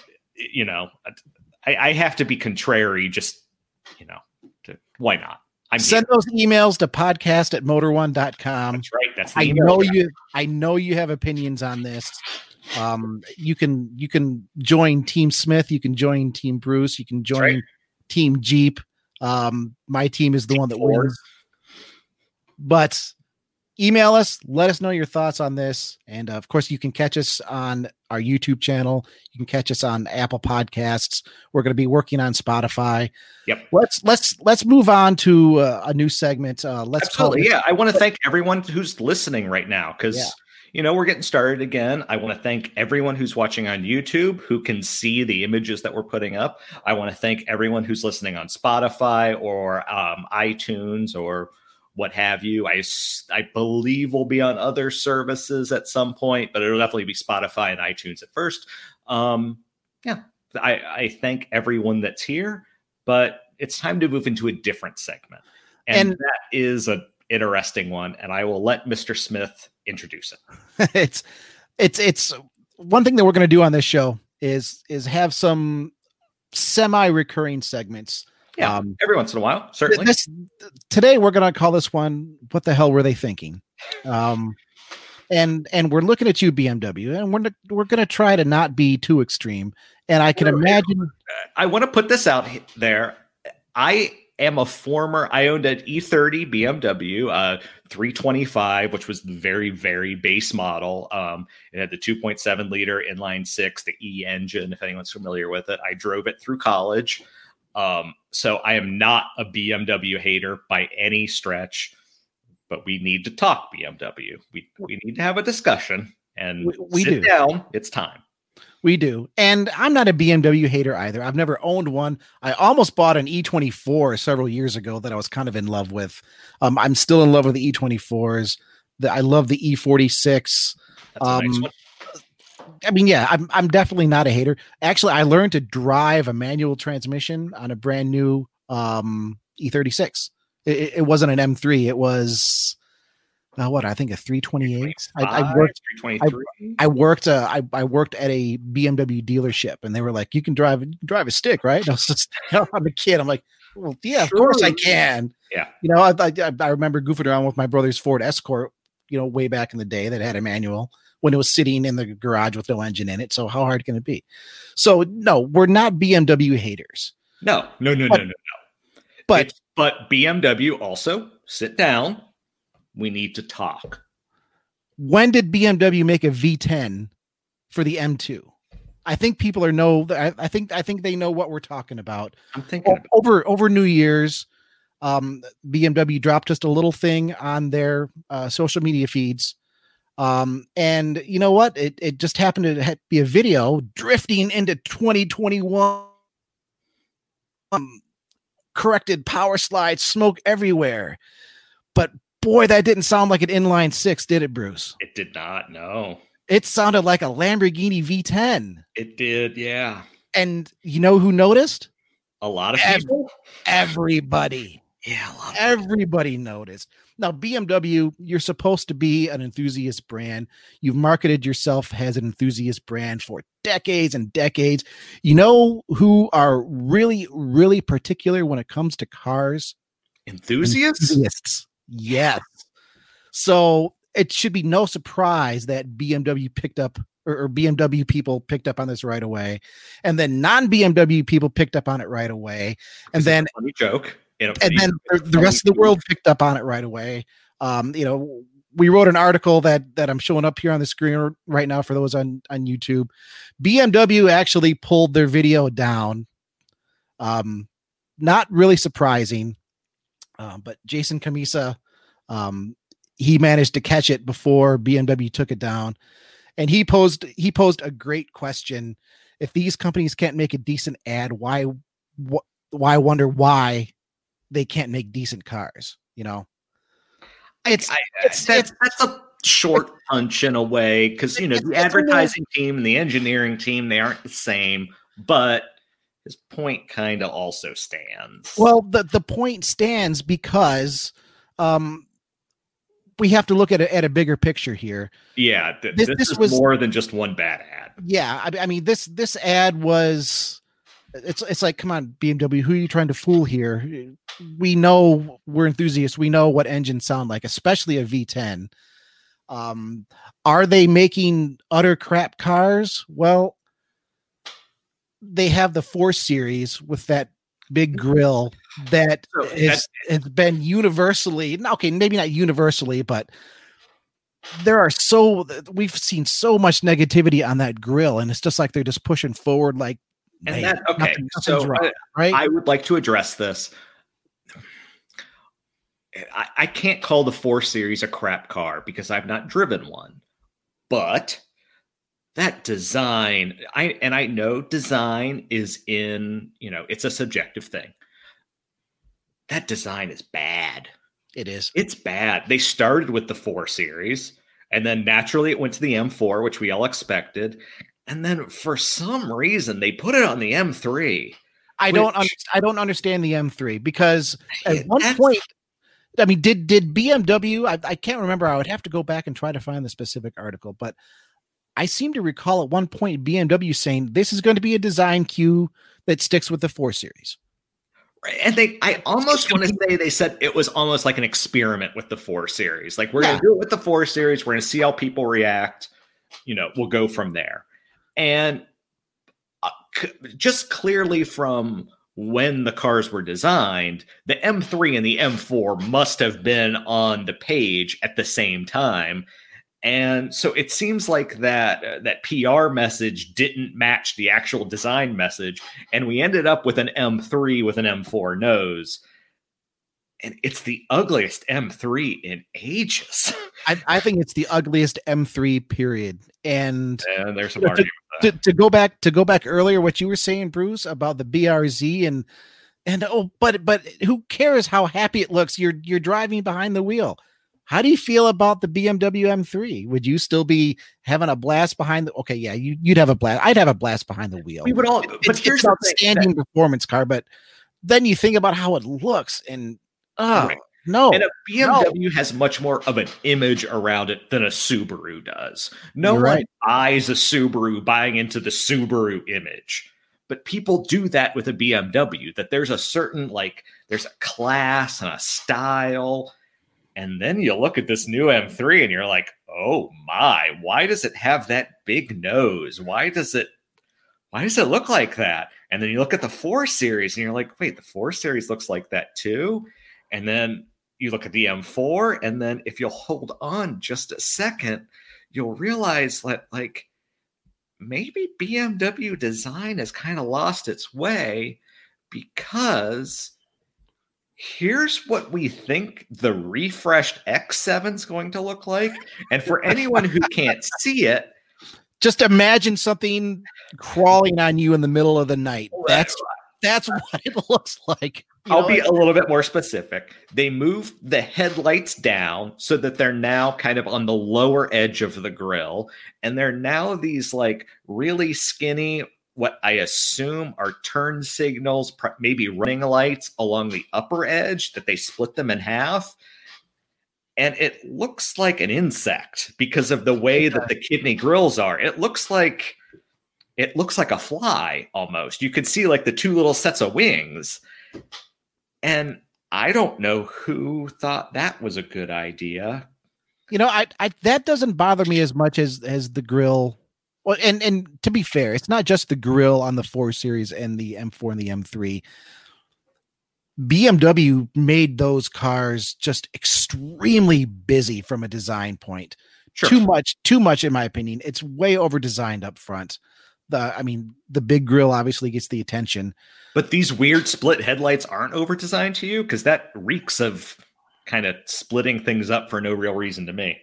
I have to be contrary, just, why not? Send those emails to podcast@motor1.com. That's right. That's the email. I know you have opinions on this. You can join Team Smith. You can join Team Bruce. You can join Team Jeep. My team is the one that wins. But email us, let us know your thoughts on this. And of course, you can catch us on our YouTube channel. You can catch us on Apple Podcasts. We're going to be working on Spotify. Yep. Let's move on to a new segment. Absolutely. I want to thank everyone who's listening right now, because we're getting started again. I want to thank everyone who's watching on YouTube, who can see the images that we're putting up. I want to thank everyone who's listening on Spotify or iTunes or what have you. I believe we'll be on other services at some point, but it'll definitely be Spotify and iTunes at first. I thank everyone that's here, but it's time to move into a different segment. And that is an interesting one. And I will let Mr. Smith introduce it. It's one thing that we're going to do on this show is have some semi-recurring segments. Yeah, every once in a while, certainly. Today we're going to call this one, "What the hell were they thinking?" And we're looking at you, BMW, and we're going to try to not be too extreme. And I can imagine. I want to put this out there. I am a former. I owned an E30 BMW 325, which was the very, very base model. It had the 2.7 liter inline six, the E engine. If anyone's familiar with it, I drove it through college. So I am not a BMW hater by any stretch, but we need to talk BMW. We need to have a discussion, and we sit down. It's time. We do. And I'm not a BMW hater either. I've never owned one. I almost bought an E24 several years ago that I was kind of in love with. I'm still in love with the E24s. I love the E46. That's a nice one. I mean, I'm definitely not a hater. Actually, I learned to drive a manual transmission on a brand new E36. It wasn't an M3. It was I think a 328. I worked 323. I worked at a BMW dealership, and they were like, "You can drive a stick, right?" And I was just, I'm a kid. I'm like, "Well, yeah, sure. Of course I can." Yeah. I remember goofing around with my brother's Ford Escort, way back in the day that had a manual when it was sitting in the garage with no engine in it. So how hard can it be? So no, we're not BMW haters. No. But BMW also, sit down. We need to talk. When did BMW make a V10 for the M2? I think people I think they know what we're talking about. I'm thinking over New Year's, BMW dropped just a little thing on their social media feeds. And you know what? It just happened to be a video drifting into 2021. Corrected power slides, smoke everywhere. But boy, that didn't sound like an inline six, did it, Bruce? It did not. No. It sounded like a Lamborghini V10. It did, yeah. And you know who noticed? A lot of people. Everybody. Yeah, everybody noticed. Now, BMW, you're supposed to be an enthusiast brand. You've marketed yourself as an enthusiast brand for decades and decades. You know who are really, really particular when it comes to cars? Enthusiasts? Yes. So it should be no surprise that BMW picked up or BMW people picked up on this right away. And then non-BMW people picked up on it right away. And then funny joke. And then the rest of the world picked up on it right away. We wrote an article that I'm showing up here on the screen right now for those on YouTube. BMW actually pulled their video down. Not really surprising, but Jason Camisa, he managed to catch it before BMW took it down, and he posed a great question. If these companies can't make a decent ad, why wonder why they can't make decent cars? That's a short punch in a way, because the advertising team and the engineering team, they aren't the same, but his point kind of also stands. Well, the point stands because we have to look at a bigger picture here. Yeah, this was more than just one bad ad. Yeah, I mean this ad was. It's like, come on, BMW, who are you trying to fool here? We know we're enthusiasts. We know what engines sound like, especially a V10. Are they making utter crap cars? Well, they have the 4 Series with that big grill that has been universally, okay, maybe not universally, but we've seen so much negativity on that grill, and it's just like they're just pushing forward like, and that, okay, so wrong, right? I would like to address this. I can't call the 4 Series a crap car because I've not driven one, but that design, I know design is it's a subjective thing. That design is bad. It is. It's bad. They started with the 4 Series, and then naturally it went to the M4, which we all expected. And then for some reason they put it on the M3. I don't understand the M3 because at one point, I mean, did BMW? I can't remember. I would have to go back and try to find the specific article, but I seem to recall at one point BMW saying this is going to be a design cue that sticks with the 4 Series. And I almost want to say they said it was almost like an experiment with the 4 Series. Like, we're going to do it with the 4 Series. We're going to see how people react. We'll go from there. And just clearly from when the cars were designed, the M3 and the M4 must have been on the page at the same time. And so it seems like that PR message didn't match the actual design message. And we ended up with an M3 with an M4 nose. And it's the ugliest M3 in ages. I think it's the ugliest M3 period. And there's some argument with that. To go back earlier, what you were saying, Bruce, about the BRZ but who cares how happy it looks? You're driving behind the wheel. How do you feel about the BMW M3? Would you still be having a blast behind the? Okay, yeah, you'd have a blast. I'd have a blast behind the wheel. We would all. But it's an outstanding performance car. But then you think about how it looks, and right. No. And a BMW has much more of an image around it than a Subaru does. No one buys a Subaru buying into the Subaru image. But people do that with a BMW, that there's a certain, there's a class and a style. And then you look at this new M3 and you're like, oh my, why does it have that big nose? Why does it look like that? And then you look at the 4 Series and you're like, wait, the 4 Series looks like that too? And then you look at the M4, and then if you'll hold on just a second, you'll realize that, maybe BMW design has kind of lost its way, because here's what we think the refreshed X7 is going to look like. And for anyone who can't see it, just imagine something crawling on you in the middle of the night. That's what it looks like. I'll be a little bit more specific. They moved the headlights down so that they're now kind of on the lower edge of the grill. And they're now these like really skinny, what I assume are turn signals, maybe running lights along the upper edge, that they split them in half. And it looks like an insect because of the way that the kidney grills are. It looks like a fly almost. You could see like the two little sets of wings. And I don't know who thought that was a good idea. I that doesn't bother me as much as the grill. Well, and to be fair, it's not just the grill on the 4 Series and the M4 and the M3. BMW made those cars just extremely busy from a design point. Sure. Too much in my opinion. It's way over designed up front. The big grill obviously gets the attention. But these weird split headlights aren't over designed to you, because that reeks of kind of splitting things up for no real reason to me.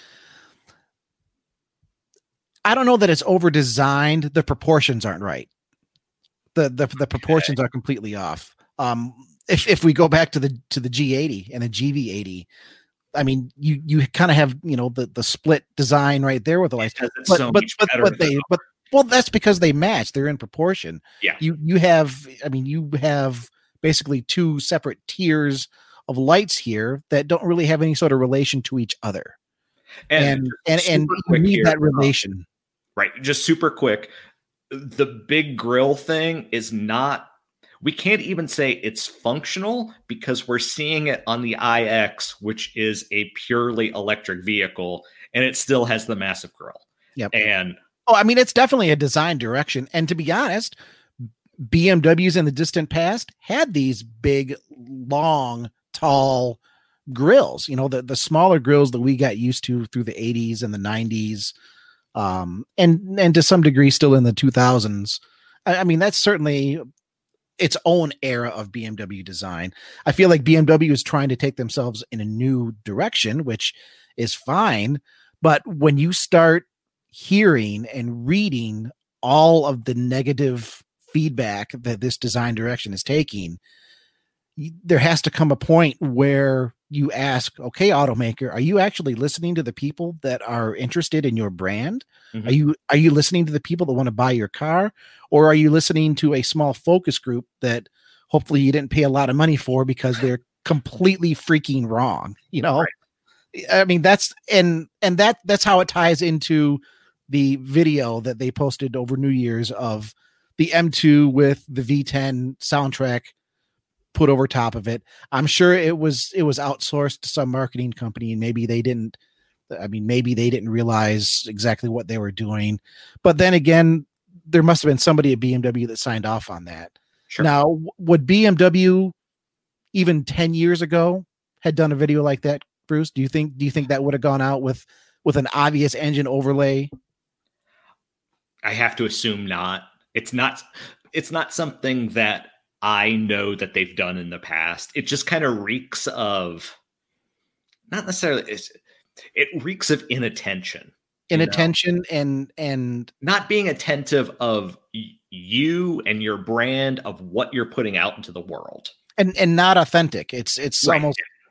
I don't know that it's over designed. The proportions aren't right. The proportions are completely off. If we go back to the G80 and the GV80, I mean, you kind of have the split design right there with the lights. Well, that's because they match. They're in proportion. Yeah. You have basically 2 separate tiers of lights here that don't really have any sort of relation to each other. And you need that relation. Right. Just super quick. The big grill thing is not, we can't even say it's functional, because we're seeing it on the iX, which is a purely electric vehicle, and it still has the massive grill. Yep. And it's definitely a design direction. And to be honest, BMWs in the distant past had these big, long, tall grills. The smaller grills that we got used to through the 80s and the 90s, and to some degree still in the 2000s. I mean, that's certainly its own era of BMW design. I feel like BMW is trying to take themselves in a new direction, which is fine. But when you start hearing and reading all of the negative feedback that this design direction is taking, there has to come a point where you ask, okay, automaker, are you actually listening to the people that are interested in your brand? Mm-hmm. Are you listening to the people that want to buy your car? Or are you listening to a small focus group that hopefully you didn't pay a lot of money for because they're completely freaking wrong? Right. I mean, that's how it ties into the video that they posted over New Year's of the M2 with the V10 soundtrack put over top of it. I'm sure it was outsourced to some marketing company, and maybe they didn't realize exactly what they were doing. But then again, there must have been somebody at BMW that signed off on that. Sure. Now, would BMW even 10 years ago had done a video like that, Bruce? Do you think that would have gone out with an obvious engine overlay? I have to assume not. It's not something that I know that they've done in the past. It just kind of reeks of, not necessarily, it reeks of inattention. Inattention and not being attentive of you and your brand, of what you're putting out into the world. And not authentic. It's right.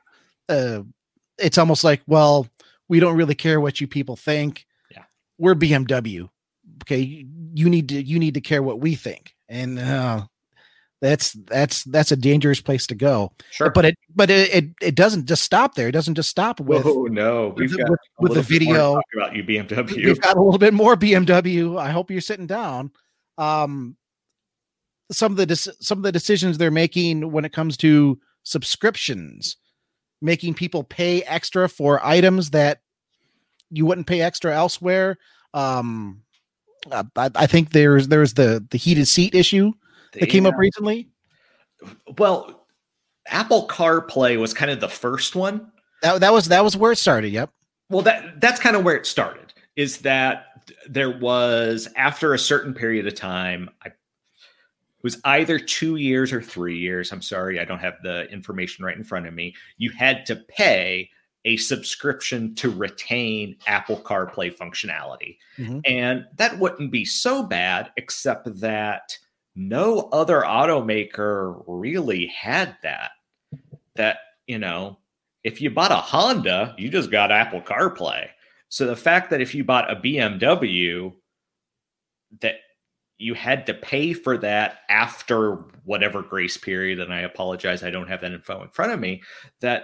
almost like, well, we don't really care what you people think. Yeah. We're BMW. Okay. You need to care what we think. And that's a dangerous place to go. Sure. But it doesn't just stop there. It doesn't just stop with, oh no, we've got with the video talk about you BMW. We've got a little bit more BMW. I hope you're sitting down. Some of the decisions they're making when it comes to subscriptions, making people pay extra for items that you wouldn't pay extra elsewhere. I think there's the heated seat issue that came up recently. Well, Apple CarPlay was kind of the first one. That was where it started. Yep. Well, that's kind of where it started, is that there was, after a certain period of time, it was either 2 years or 3 years. I'm sorry, I don't have the information right in front of me. You had to pay a subscription to retain Apple CarPlay functionality. Mm-hmm. And that wouldn't be so bad, except that no other automaker really had that. That, if you bought a Honda, you just got Apple CarPlay. So the fact that if you bought a BMW, that you had to pay for that after whatever grace period, and I apologize, I don't have that info in front of me, that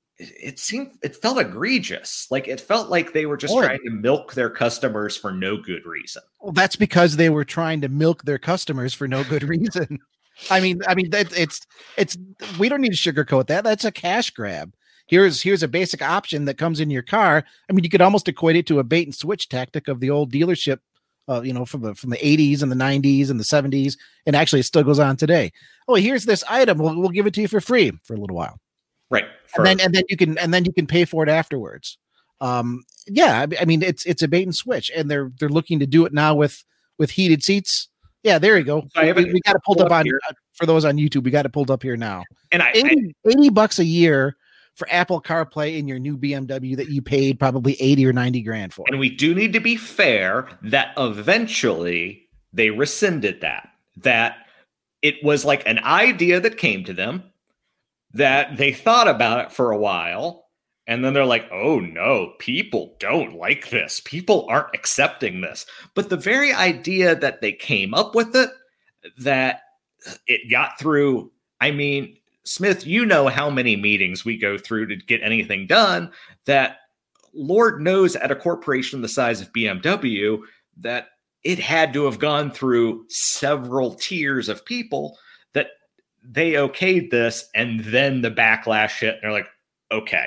it felt egregious. Like, it felt like they were just trying to milk their customers for no good reason. Well, that's because they were trying to milk their customers for no good reason. I mean, it's we don't need to sugarcoat that. That's a cash grab. Here's a basic option that comes in your car. I mean, you could almost equate it to a bait and switch tactic of the old dealership, from the 80s and the 90s and the 70s, and actually it still goes on today. Oh, here's this item. We'll give it to you for free for a little while. Right. And then you can pay for it afterwards. I mean, it's a bait and switch, and they're looking to do it now with heated seats. Yeah, there you go. We got it pulled up on here. For those on YouTube. We got it pulled up here now. And $80 a year for Apple CarPlay in your new BMW that you paid probably 80 or 90 grand for. And we do need to be fair that eventually they rescinded that it was like an idea that came to them, that they thought about it for a while, and then they're like, oh no, people don't like this. People aren't accepting this. But the very idea that they came up with it, that it got through, I mean, Smith, you know how many meetings we go through to get anything done, that Lord knows at a corporation the size of BMW, that it had to have gone through several tiers of people that they okayed this, and then the backlash hit, and they're like, okay,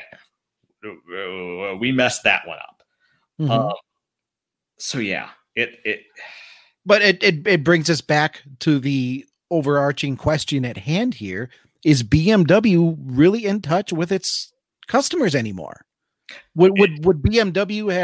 we messed that one up. Mm-hmm. So yeah, but it brings us back to the overarching question at hand here. Is BMW really in touch with its customers anymore? Would BMW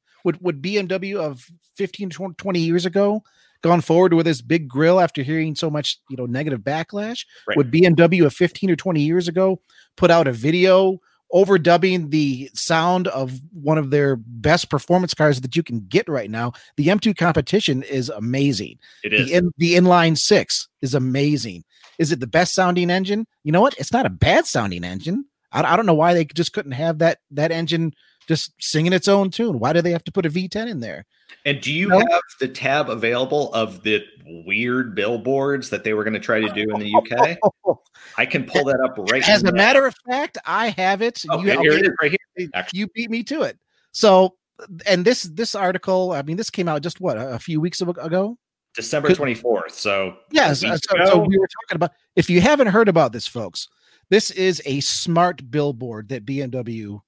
of 15 to 20 years ago gone forward with this big grill after hearing so much, negative backlash? Right. Would BMW of 15 or 20 years ago put out a video overdubbing the sound of one of their best performance cars that you can get right now? The M2 Competition is amazing. It is. The inline 6 is amazing. Is it the best sounding engine? You know what? It's not a bad sounding engine. I don't know why they just couldn't have that engine just singing its own tune. Why do they have to put a V10 in there? And do you have the tab available of the weird billboards that they were going to try to do in the UK? I can pull that up right now. As a matter of fact, I have it. Okay, here it is right here. Actually. You beat me to it. So, and this article, I mean, this came out just a few weeks ago? December 24th. So yes. So we were talking about, if you haven't heard about this, folks, this is a smart billboard that BMW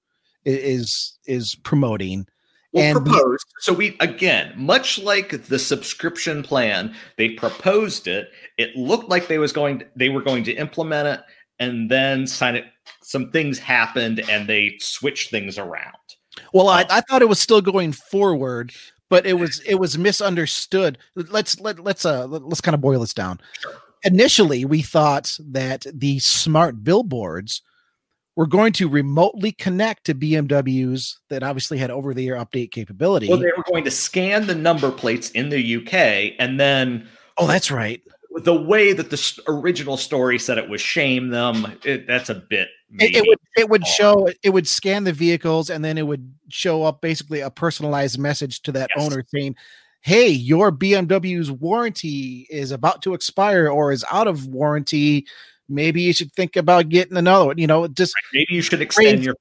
is promoting. Proposed. So we, again, much like the subscription plan, they proposed it. It looked like they were going to implement it, and then some things happened and they switched things around. Well, I thought it was still going forward, but it was misunderstood. Let's kind of boil this down. Sure. Initially, we thought that the smart billboards were going to remotely connect to BMWs that obviously had over-the-air update capability. Well, they were going to scan the number plates in the UK, and then that's right. The way that the original story said it was shame them. That's a bit. It would scan the vehicles, and then it would show up basically a personalized message to that owner saying, hey, your BMW's warranty is about to expire or is out of warranty. Maybe you should think about getting another one. Maybe you should extend your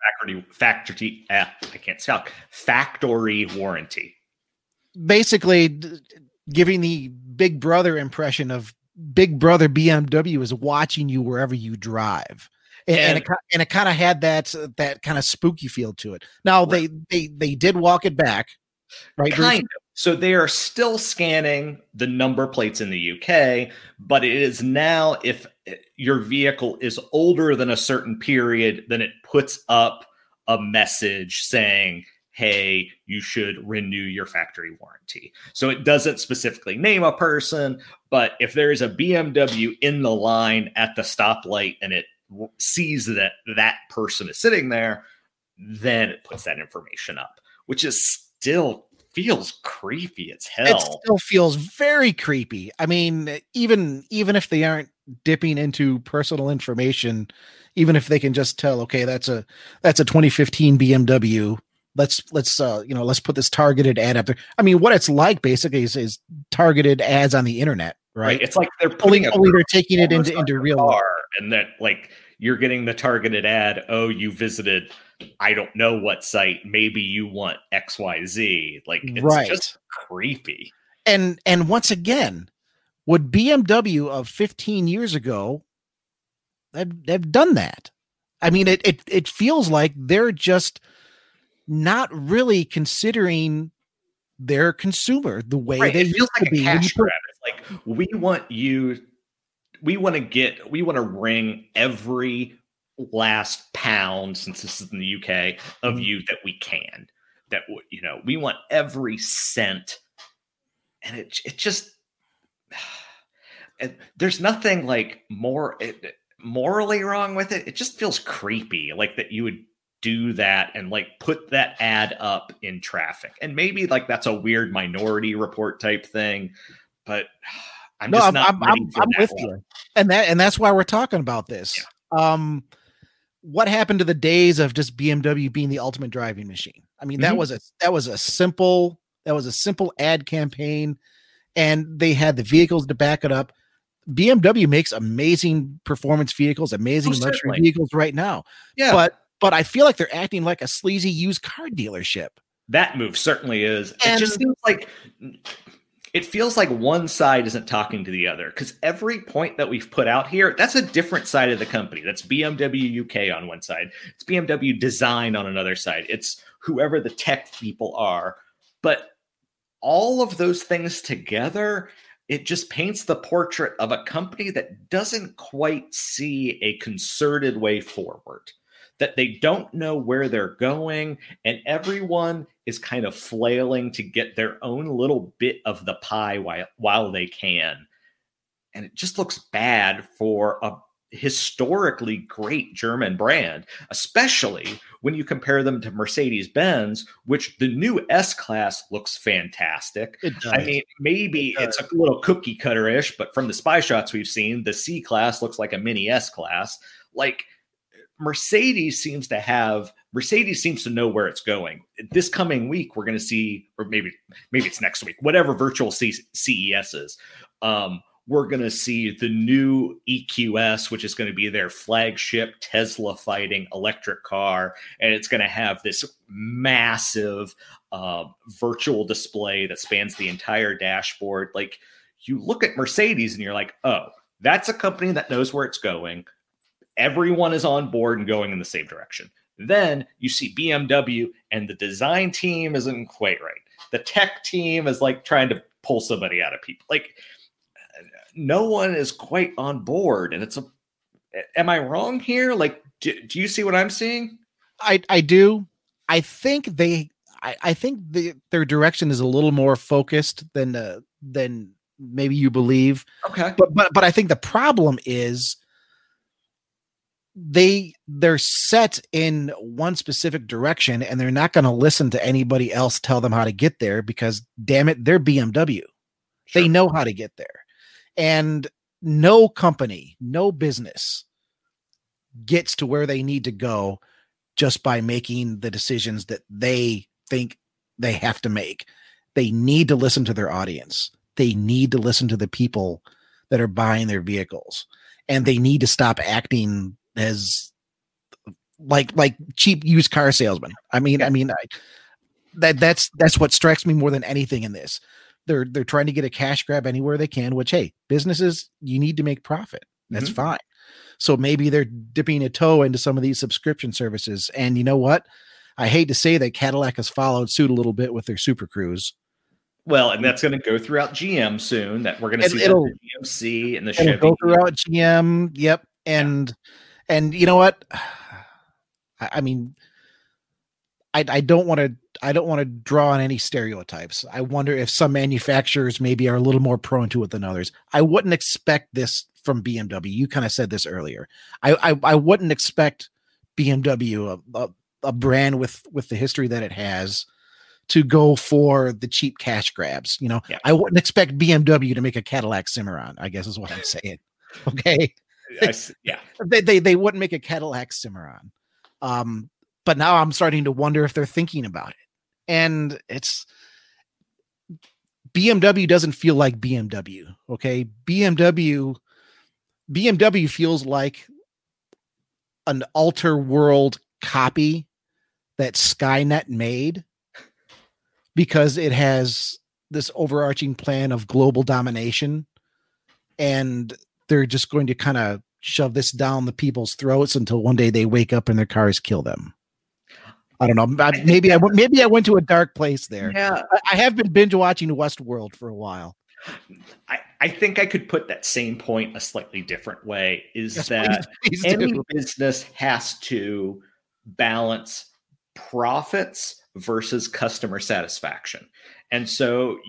factory warranty. Basically, giving the Big Brother impression of Big Brother BMW is watching you wherever you drive, and it kind of had that kind of spooky feel to it. Now they did walk it back, right? Kind of. So they are still scanning the number plates in the UK, but it is now, if your vehicle is older than a certain period, then it puts up a message saying, hey, you should renew your factory warranty. So it doesn't specifically name a person, but if there is a BMW in the line at the stoplight and it sees that that person is sitting there, then it puts that information up, which is still feels creepy as hell. It still feels very creepy. I mean, even if they aren't dipping into personal information, even if they can just tell, okay, that's a 2015 BMW. Let's put this targeted ad up there. I mean, what it's like basically is targeted ads on the internet, right? It's like they're putting only they're taking it into real life, and that like you're getting the targeted ad. Oh, you visited, I don't know what site. Maybe you want XYZ. Like it's just creepy. And once again, would BMW of 15 years ago have done that? I mean, it feels like they're just not really considering their consumer the way they used to be. Cash grab. It's like we want to wring every last pound, since this is in the UK, of you that we can. That we want every cent, and it just there's nothing like morally wrong with it. It just feels creepy, like that you would do that and like put that ad up in traffic. And maybe like that's a weird Minority Report type thing, but I'm with you. And that's why we're talking about this. Yeah. What happened to the days of just BMW being the ultimate driving machine? I mean, that was a simple ad campaign, and they had the vehicles to back it up. BMW makes amazing performance vehicles, amazing luxury vehicles right now. Yeah. But I feel like they're acting like a sleazy used car dealership. That move certainly is. It just seems like it feels like one side isn't talking to the other, because every point that we've put out here, that's a different side of the company. That's BMW UK on one side. It's BMW Design on another side. It's whoever the tech people are. But all of those things together, it just paints the portrait of a company that doesn't quite see a concerted way forward, that they don't know where they're going, and everyone is kind of flailing to get their own little bit of the pie while they can. And it just looks bad for a historically great German brand, especially when you compare them to Mercedes-Benz, which the new S-Class looks fantastic. It does. I mean, maybe it's a little cookie cutter-ish, but from the spy shots we've seen, the C-Class looks like a mini S-Class. Like, Mercedes seems to know where it's going. This coming week, we're going to see, or maybe it's next week, whatever virtual CES is. We're going to see the new EQS, which is going to be their flagship Tesla fighting electric car. And it's going to have this massive virtual display that spans the entire dashboard. Like, you look at Mercedes and you're like, oh, that's a company that knows where it's going. Everyone is on board and going in the same direction. Then you see BMW and the design team isn't quite right. The tech team is like trying to pull somebody out of people. Like, no one is quite on board. And am I wrong here? Like, do you see what I'm seeing? I do. I think their direction is a little more focused than maybe you believe. Okay. But I think the problem is they're set in one specific direction, and they're not going to listen to anybody else tell them how to get there, because damn it, they're BMW. Sure. They know how to get there. And no company, no business gets to where they need to go just by making the decisions that they think they have to make. They need to listen to their audience. They need to listen to the people that are buying their vehicles, and they need to stop acting as like cheap used car salesman. That's what strikes me more than anything in this. They're trying to get a cash grab anywhere they can, which, hey, businesses, you need to make profit. That's fine. So maybe they're dipping a toe into some of these subscription services. And you know what? I hate to say that Cadillac has followed suit a little bit with their Super Cruise. Well, and that's going to go throughout GM soon. That we're going to see the GMC and the Chevy. Go throughout GM. Yep. And you know what? I mean, I don't want to draw on any stereotypes. I wonder if some manufacturers maybe are a little more prone to it than others. I wouldn't expect this from BMW. You kind of said this earlier. I wouldn't expect BMW, a brand with the history that it has, to go for the cheap cash grabs. You know, yeah. I wouldn't expect BMW to make a Cadillac Cimarron, I guess is what I'm saying. Okay. Yeah. They wouldn't make a Cadillac Cimarron. But now I'm starting to wonder if they're thinking about it. And BMW doesn't feel like BMW. Okay. BMW feels like an alter world copy that Skynet made, because it has this overarching plan of global domination, and they're just going to kind of shove this down the people's throats until one day they wake up and their cars kill them. I don't know. Maybe I went to a dark place there. Yeah. I have been binge watching Westworld for a while. I think I could put that same point a slightly different way, please any business has to balance profits versus customer satisfaction. And so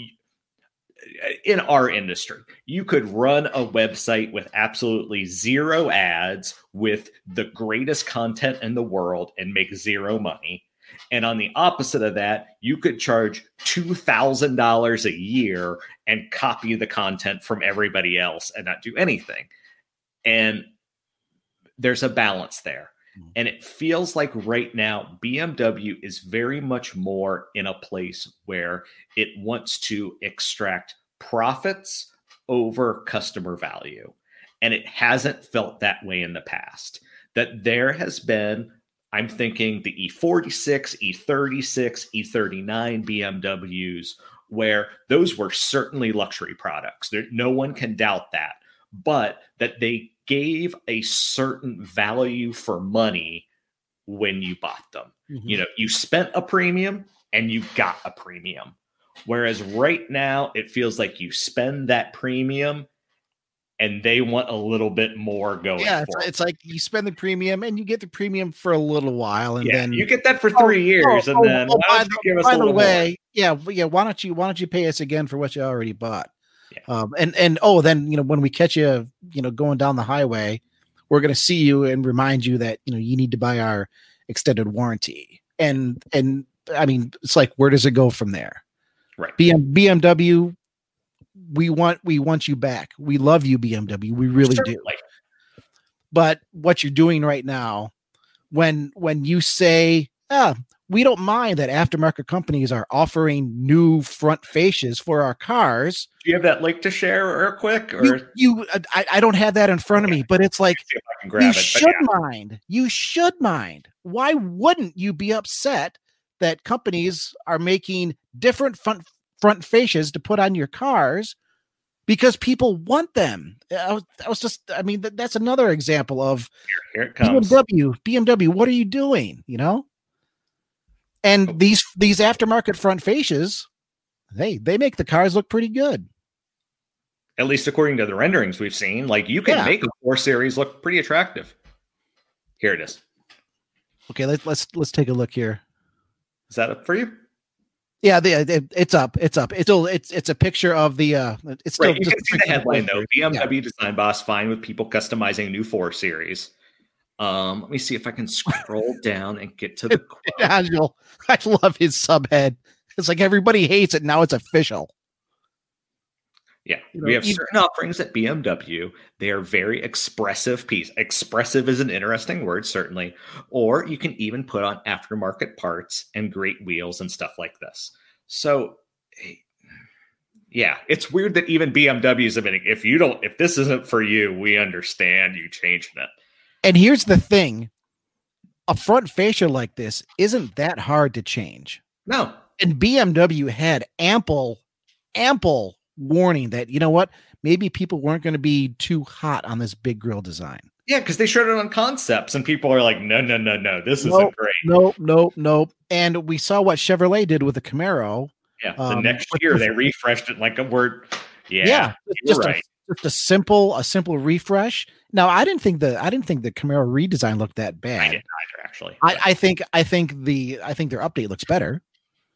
in our industry, you could run a website with absolutely zero ads with the greatest content in the world and make zero money. And on the opposite of that, you could charge $2,000 a year and copy the content from everybody else and not do anything. And there's a balance there. And it feels like right now, BMW is very much more in a place where it wants to extract profits over customer value. And it hasn't felt that way in the past. That there has been, I'm thinking the E46, E36, E39 BMWs, where those were certainly luxury products. No one can doubt that. But that they gave a certain value for money when you bought them. Mm-hmm. You know, you spent a premium and you got a premium. Whereas right now, it feels like you spend that premium and they want a little bit more going. Yeah, it's like you spend the premium and you get the premium for a little while, and then you get that for 3 years, and then by the way, why don't you pay us again for what you already bought? Yeah. Then when we catch you, going down the highway, we're going to see you and remind you that you need to buy our extended warranty. And I mean, it's like, where does it go from there? Right. BMW, we want you back. We love you, BMW. We really do. But what you're doing right now, when you say, we don't mind that aftermarket companies are offering new front fascias for our cars. Do you have that link to share real quick? Or I don't have that in front of me, but it's like, mind. You should mind. Why wouldn't you be upset that companies are making different front fascias to put on your cars because people want them? That's another example of here it comes. BMW, what are you doing? And these aftermarket front fascias, they make the cars look pretty good. At least according to the renderings we've seen. Like, you can make a 4 Series look pretty attractive. Here it is. Okay, let's take a look here. Is that up for you? Yeah, it's up. It's up. It's a picture of the. It's still right. You can see the headline though. BMW design boss fine with people customizing new 4 Series. Let me see if I can scroll down and get to the quote. I love his subhead. It's like, everybody hates it. Now it's official. Yeah. We have certain offerings at BMW. They are very expressive piece. Expressive is an interesting word, certainly. Or you can even put on aftermarket parts and great wheels and stuff like this. So, yeah, it's weird that even BMW is admitting, if this isn't for you, we understand you changing it. And here's the thing. A front fascia like this isn't that hard to change. No. And BMW had ample warning that, maybe people weren't going to be too hot on this big grille design. Yeah, because they showed it on concepts and people are like, no, this isn't great. Nope. And we saw what Chevrolet did with the Camaro. Yeah, the next year they refreshed it like a word. Yeah, you're right. Just a simple refresh. Now, I didn't think the Camaro redesign looked that bad. I didn't either, actually. I think their update looks better.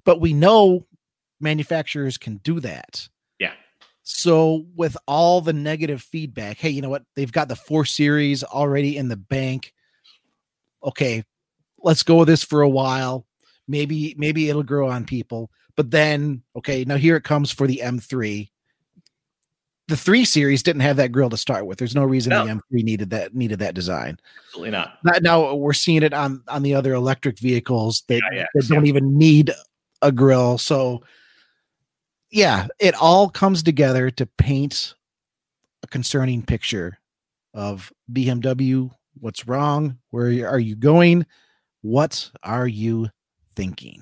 but we know manufacturers can do that. Yeah. So with all the negative feedback, hey, you know what? They've got the 4 Series already in the bank. Okay, let's go with this for a while. Maybe it'll grow on people. But then, okay, now here it comes for the M3. The 3 Series didn't have that grille to start with. There's no reason the M3 needed that design. Absolutely not. Now we're seeing it on the other electric vehicles that that don't even need a grille. So yeah, it all comes together to paint a concerning picture of BMW. What's wrong? Where are you going? What are you thinking?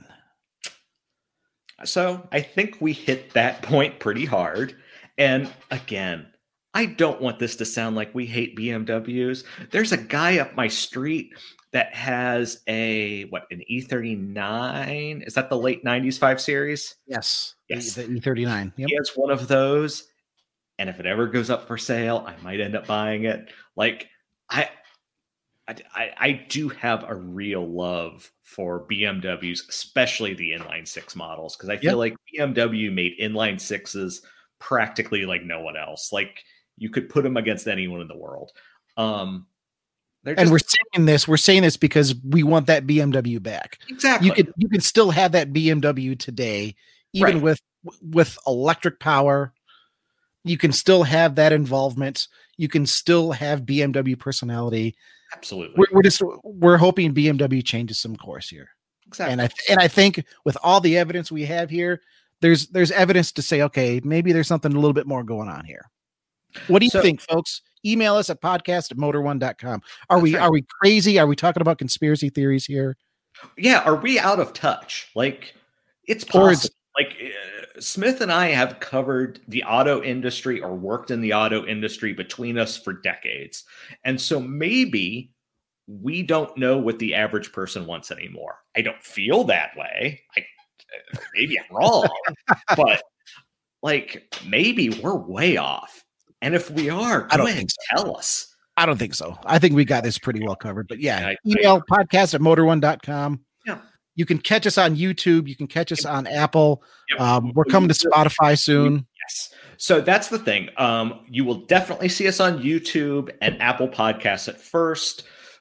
So I think we hit that point pretty hard. And again, I don't want this to sound like we hate BMWs. There's a guy up my street that has an E39. Is that the late 90s 5 Series? Yes. The E39. Yep. He has one of those. And if it ever goes up for sale, I might end up buying it. Like, I do have a real love for BMWs, especially the inline 6 models, because I feel like BMW made inline 6s practically like no one else. Like, you could put them against anyone in the world. And we're saying this because we want that BMW back. Exactly. You can still have that BMW today, even with electric power. You can still have that involvement. You can still have BMW personality. Absolutely. We're hoping BMW changes some course here. Exactly. And I think with all the evidence we have here, there's evidence to say, okay, maybe there's something a little bit more going on here. What do you think, folks? Email us at podcast@motor1.com. Are we crazy? Are we talking about conspiracy theories here? Yeah. Are we out of touch? Like, it's possible. Smith and I have covered the auto industry or worked in the auto industry between us for decades. And so maybe we don't know what the average person wants anymore. I don't feel that way. Maybe I'm wrong, but maybe we're way off. And if we are, go ahead and tell us. I don't think so. I think we got this pretty well covered. But email podcast@motor1.com. Yeah. You can catch us on YouTube. You can catch us on Apple. We're coming to Spotify soon. Yes. So that's the thing. You will definitely see us on YouTube and Apple Podcasts at first.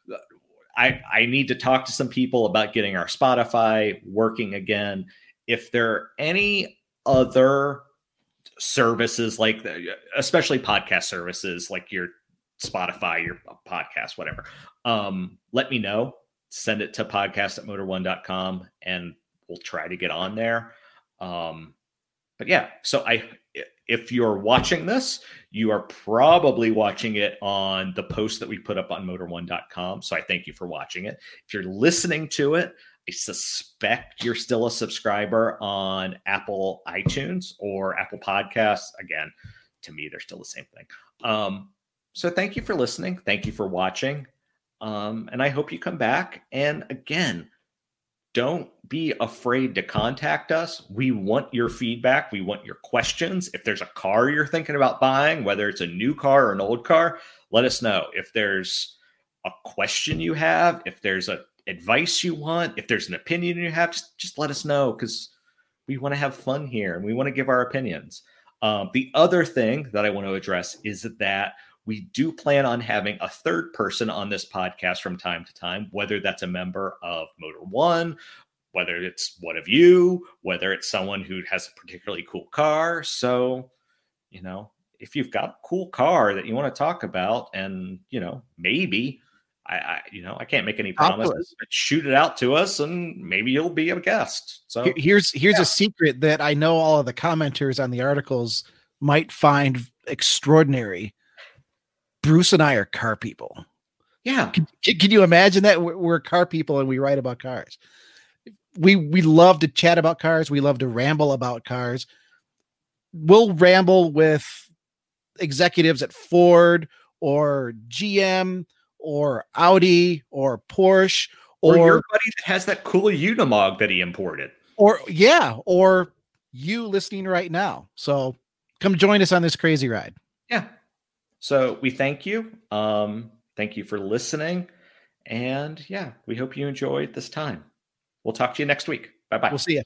I need to talk to some people about getting our Spotify working again. If there are any other services especially podcast services like your Spotify, your podcast, whatever, let me know. Send it to podcast@motor1.com and we'll try to get on there. But yeah, so if you're watching this, you are probably watching it on the post that we put up on motor1.com. So I thank you for watching it. If you're listening to it, I suspect you're still a subscriber on Apple iTunes or Apple Podcasts. Again, to me, they're still the same thing. So thank you for listening. Thank you for watching. And I hope you come back. And again, don't be afraid to contact us. We want your feedback. We want your questions. If there's a car you're thinking about buying, whether it's a new car or an old car, let us know. If there's a question you have, if there's advice you want, if there's an opinion you have, just let us know, because we want to have fun here and we want to give our opinions. The other thing that I want to address is that we do plan on having a third person on this podcast from time to time, whether that's a member of Motor One, whether it's one of you, whether it's someone who has a particularly cool car. So, if you've got a cool car that you want to talk about, and, maybe I can't make any promises, but shoot it out to us and maybe you'll be a guest. So here's a secret that I know all of the commenters on the articles might find extraordinary. Bruce and I are car people. Yeah. Can you imagine that? We're car people and we write about cars. We love to chat about cars. We love to ramble about cars. We'll ramble with executives at Ford or GM or Audi or Porsche or your buddy that has that cool Unimog that he imported. Or you listening right now. So come join us on this crazy ride. Yeah. So we thank you. Thank you for listening. And we hope you enjoyed this time. We'll talk to you next week. Bye-bye. We'll see you.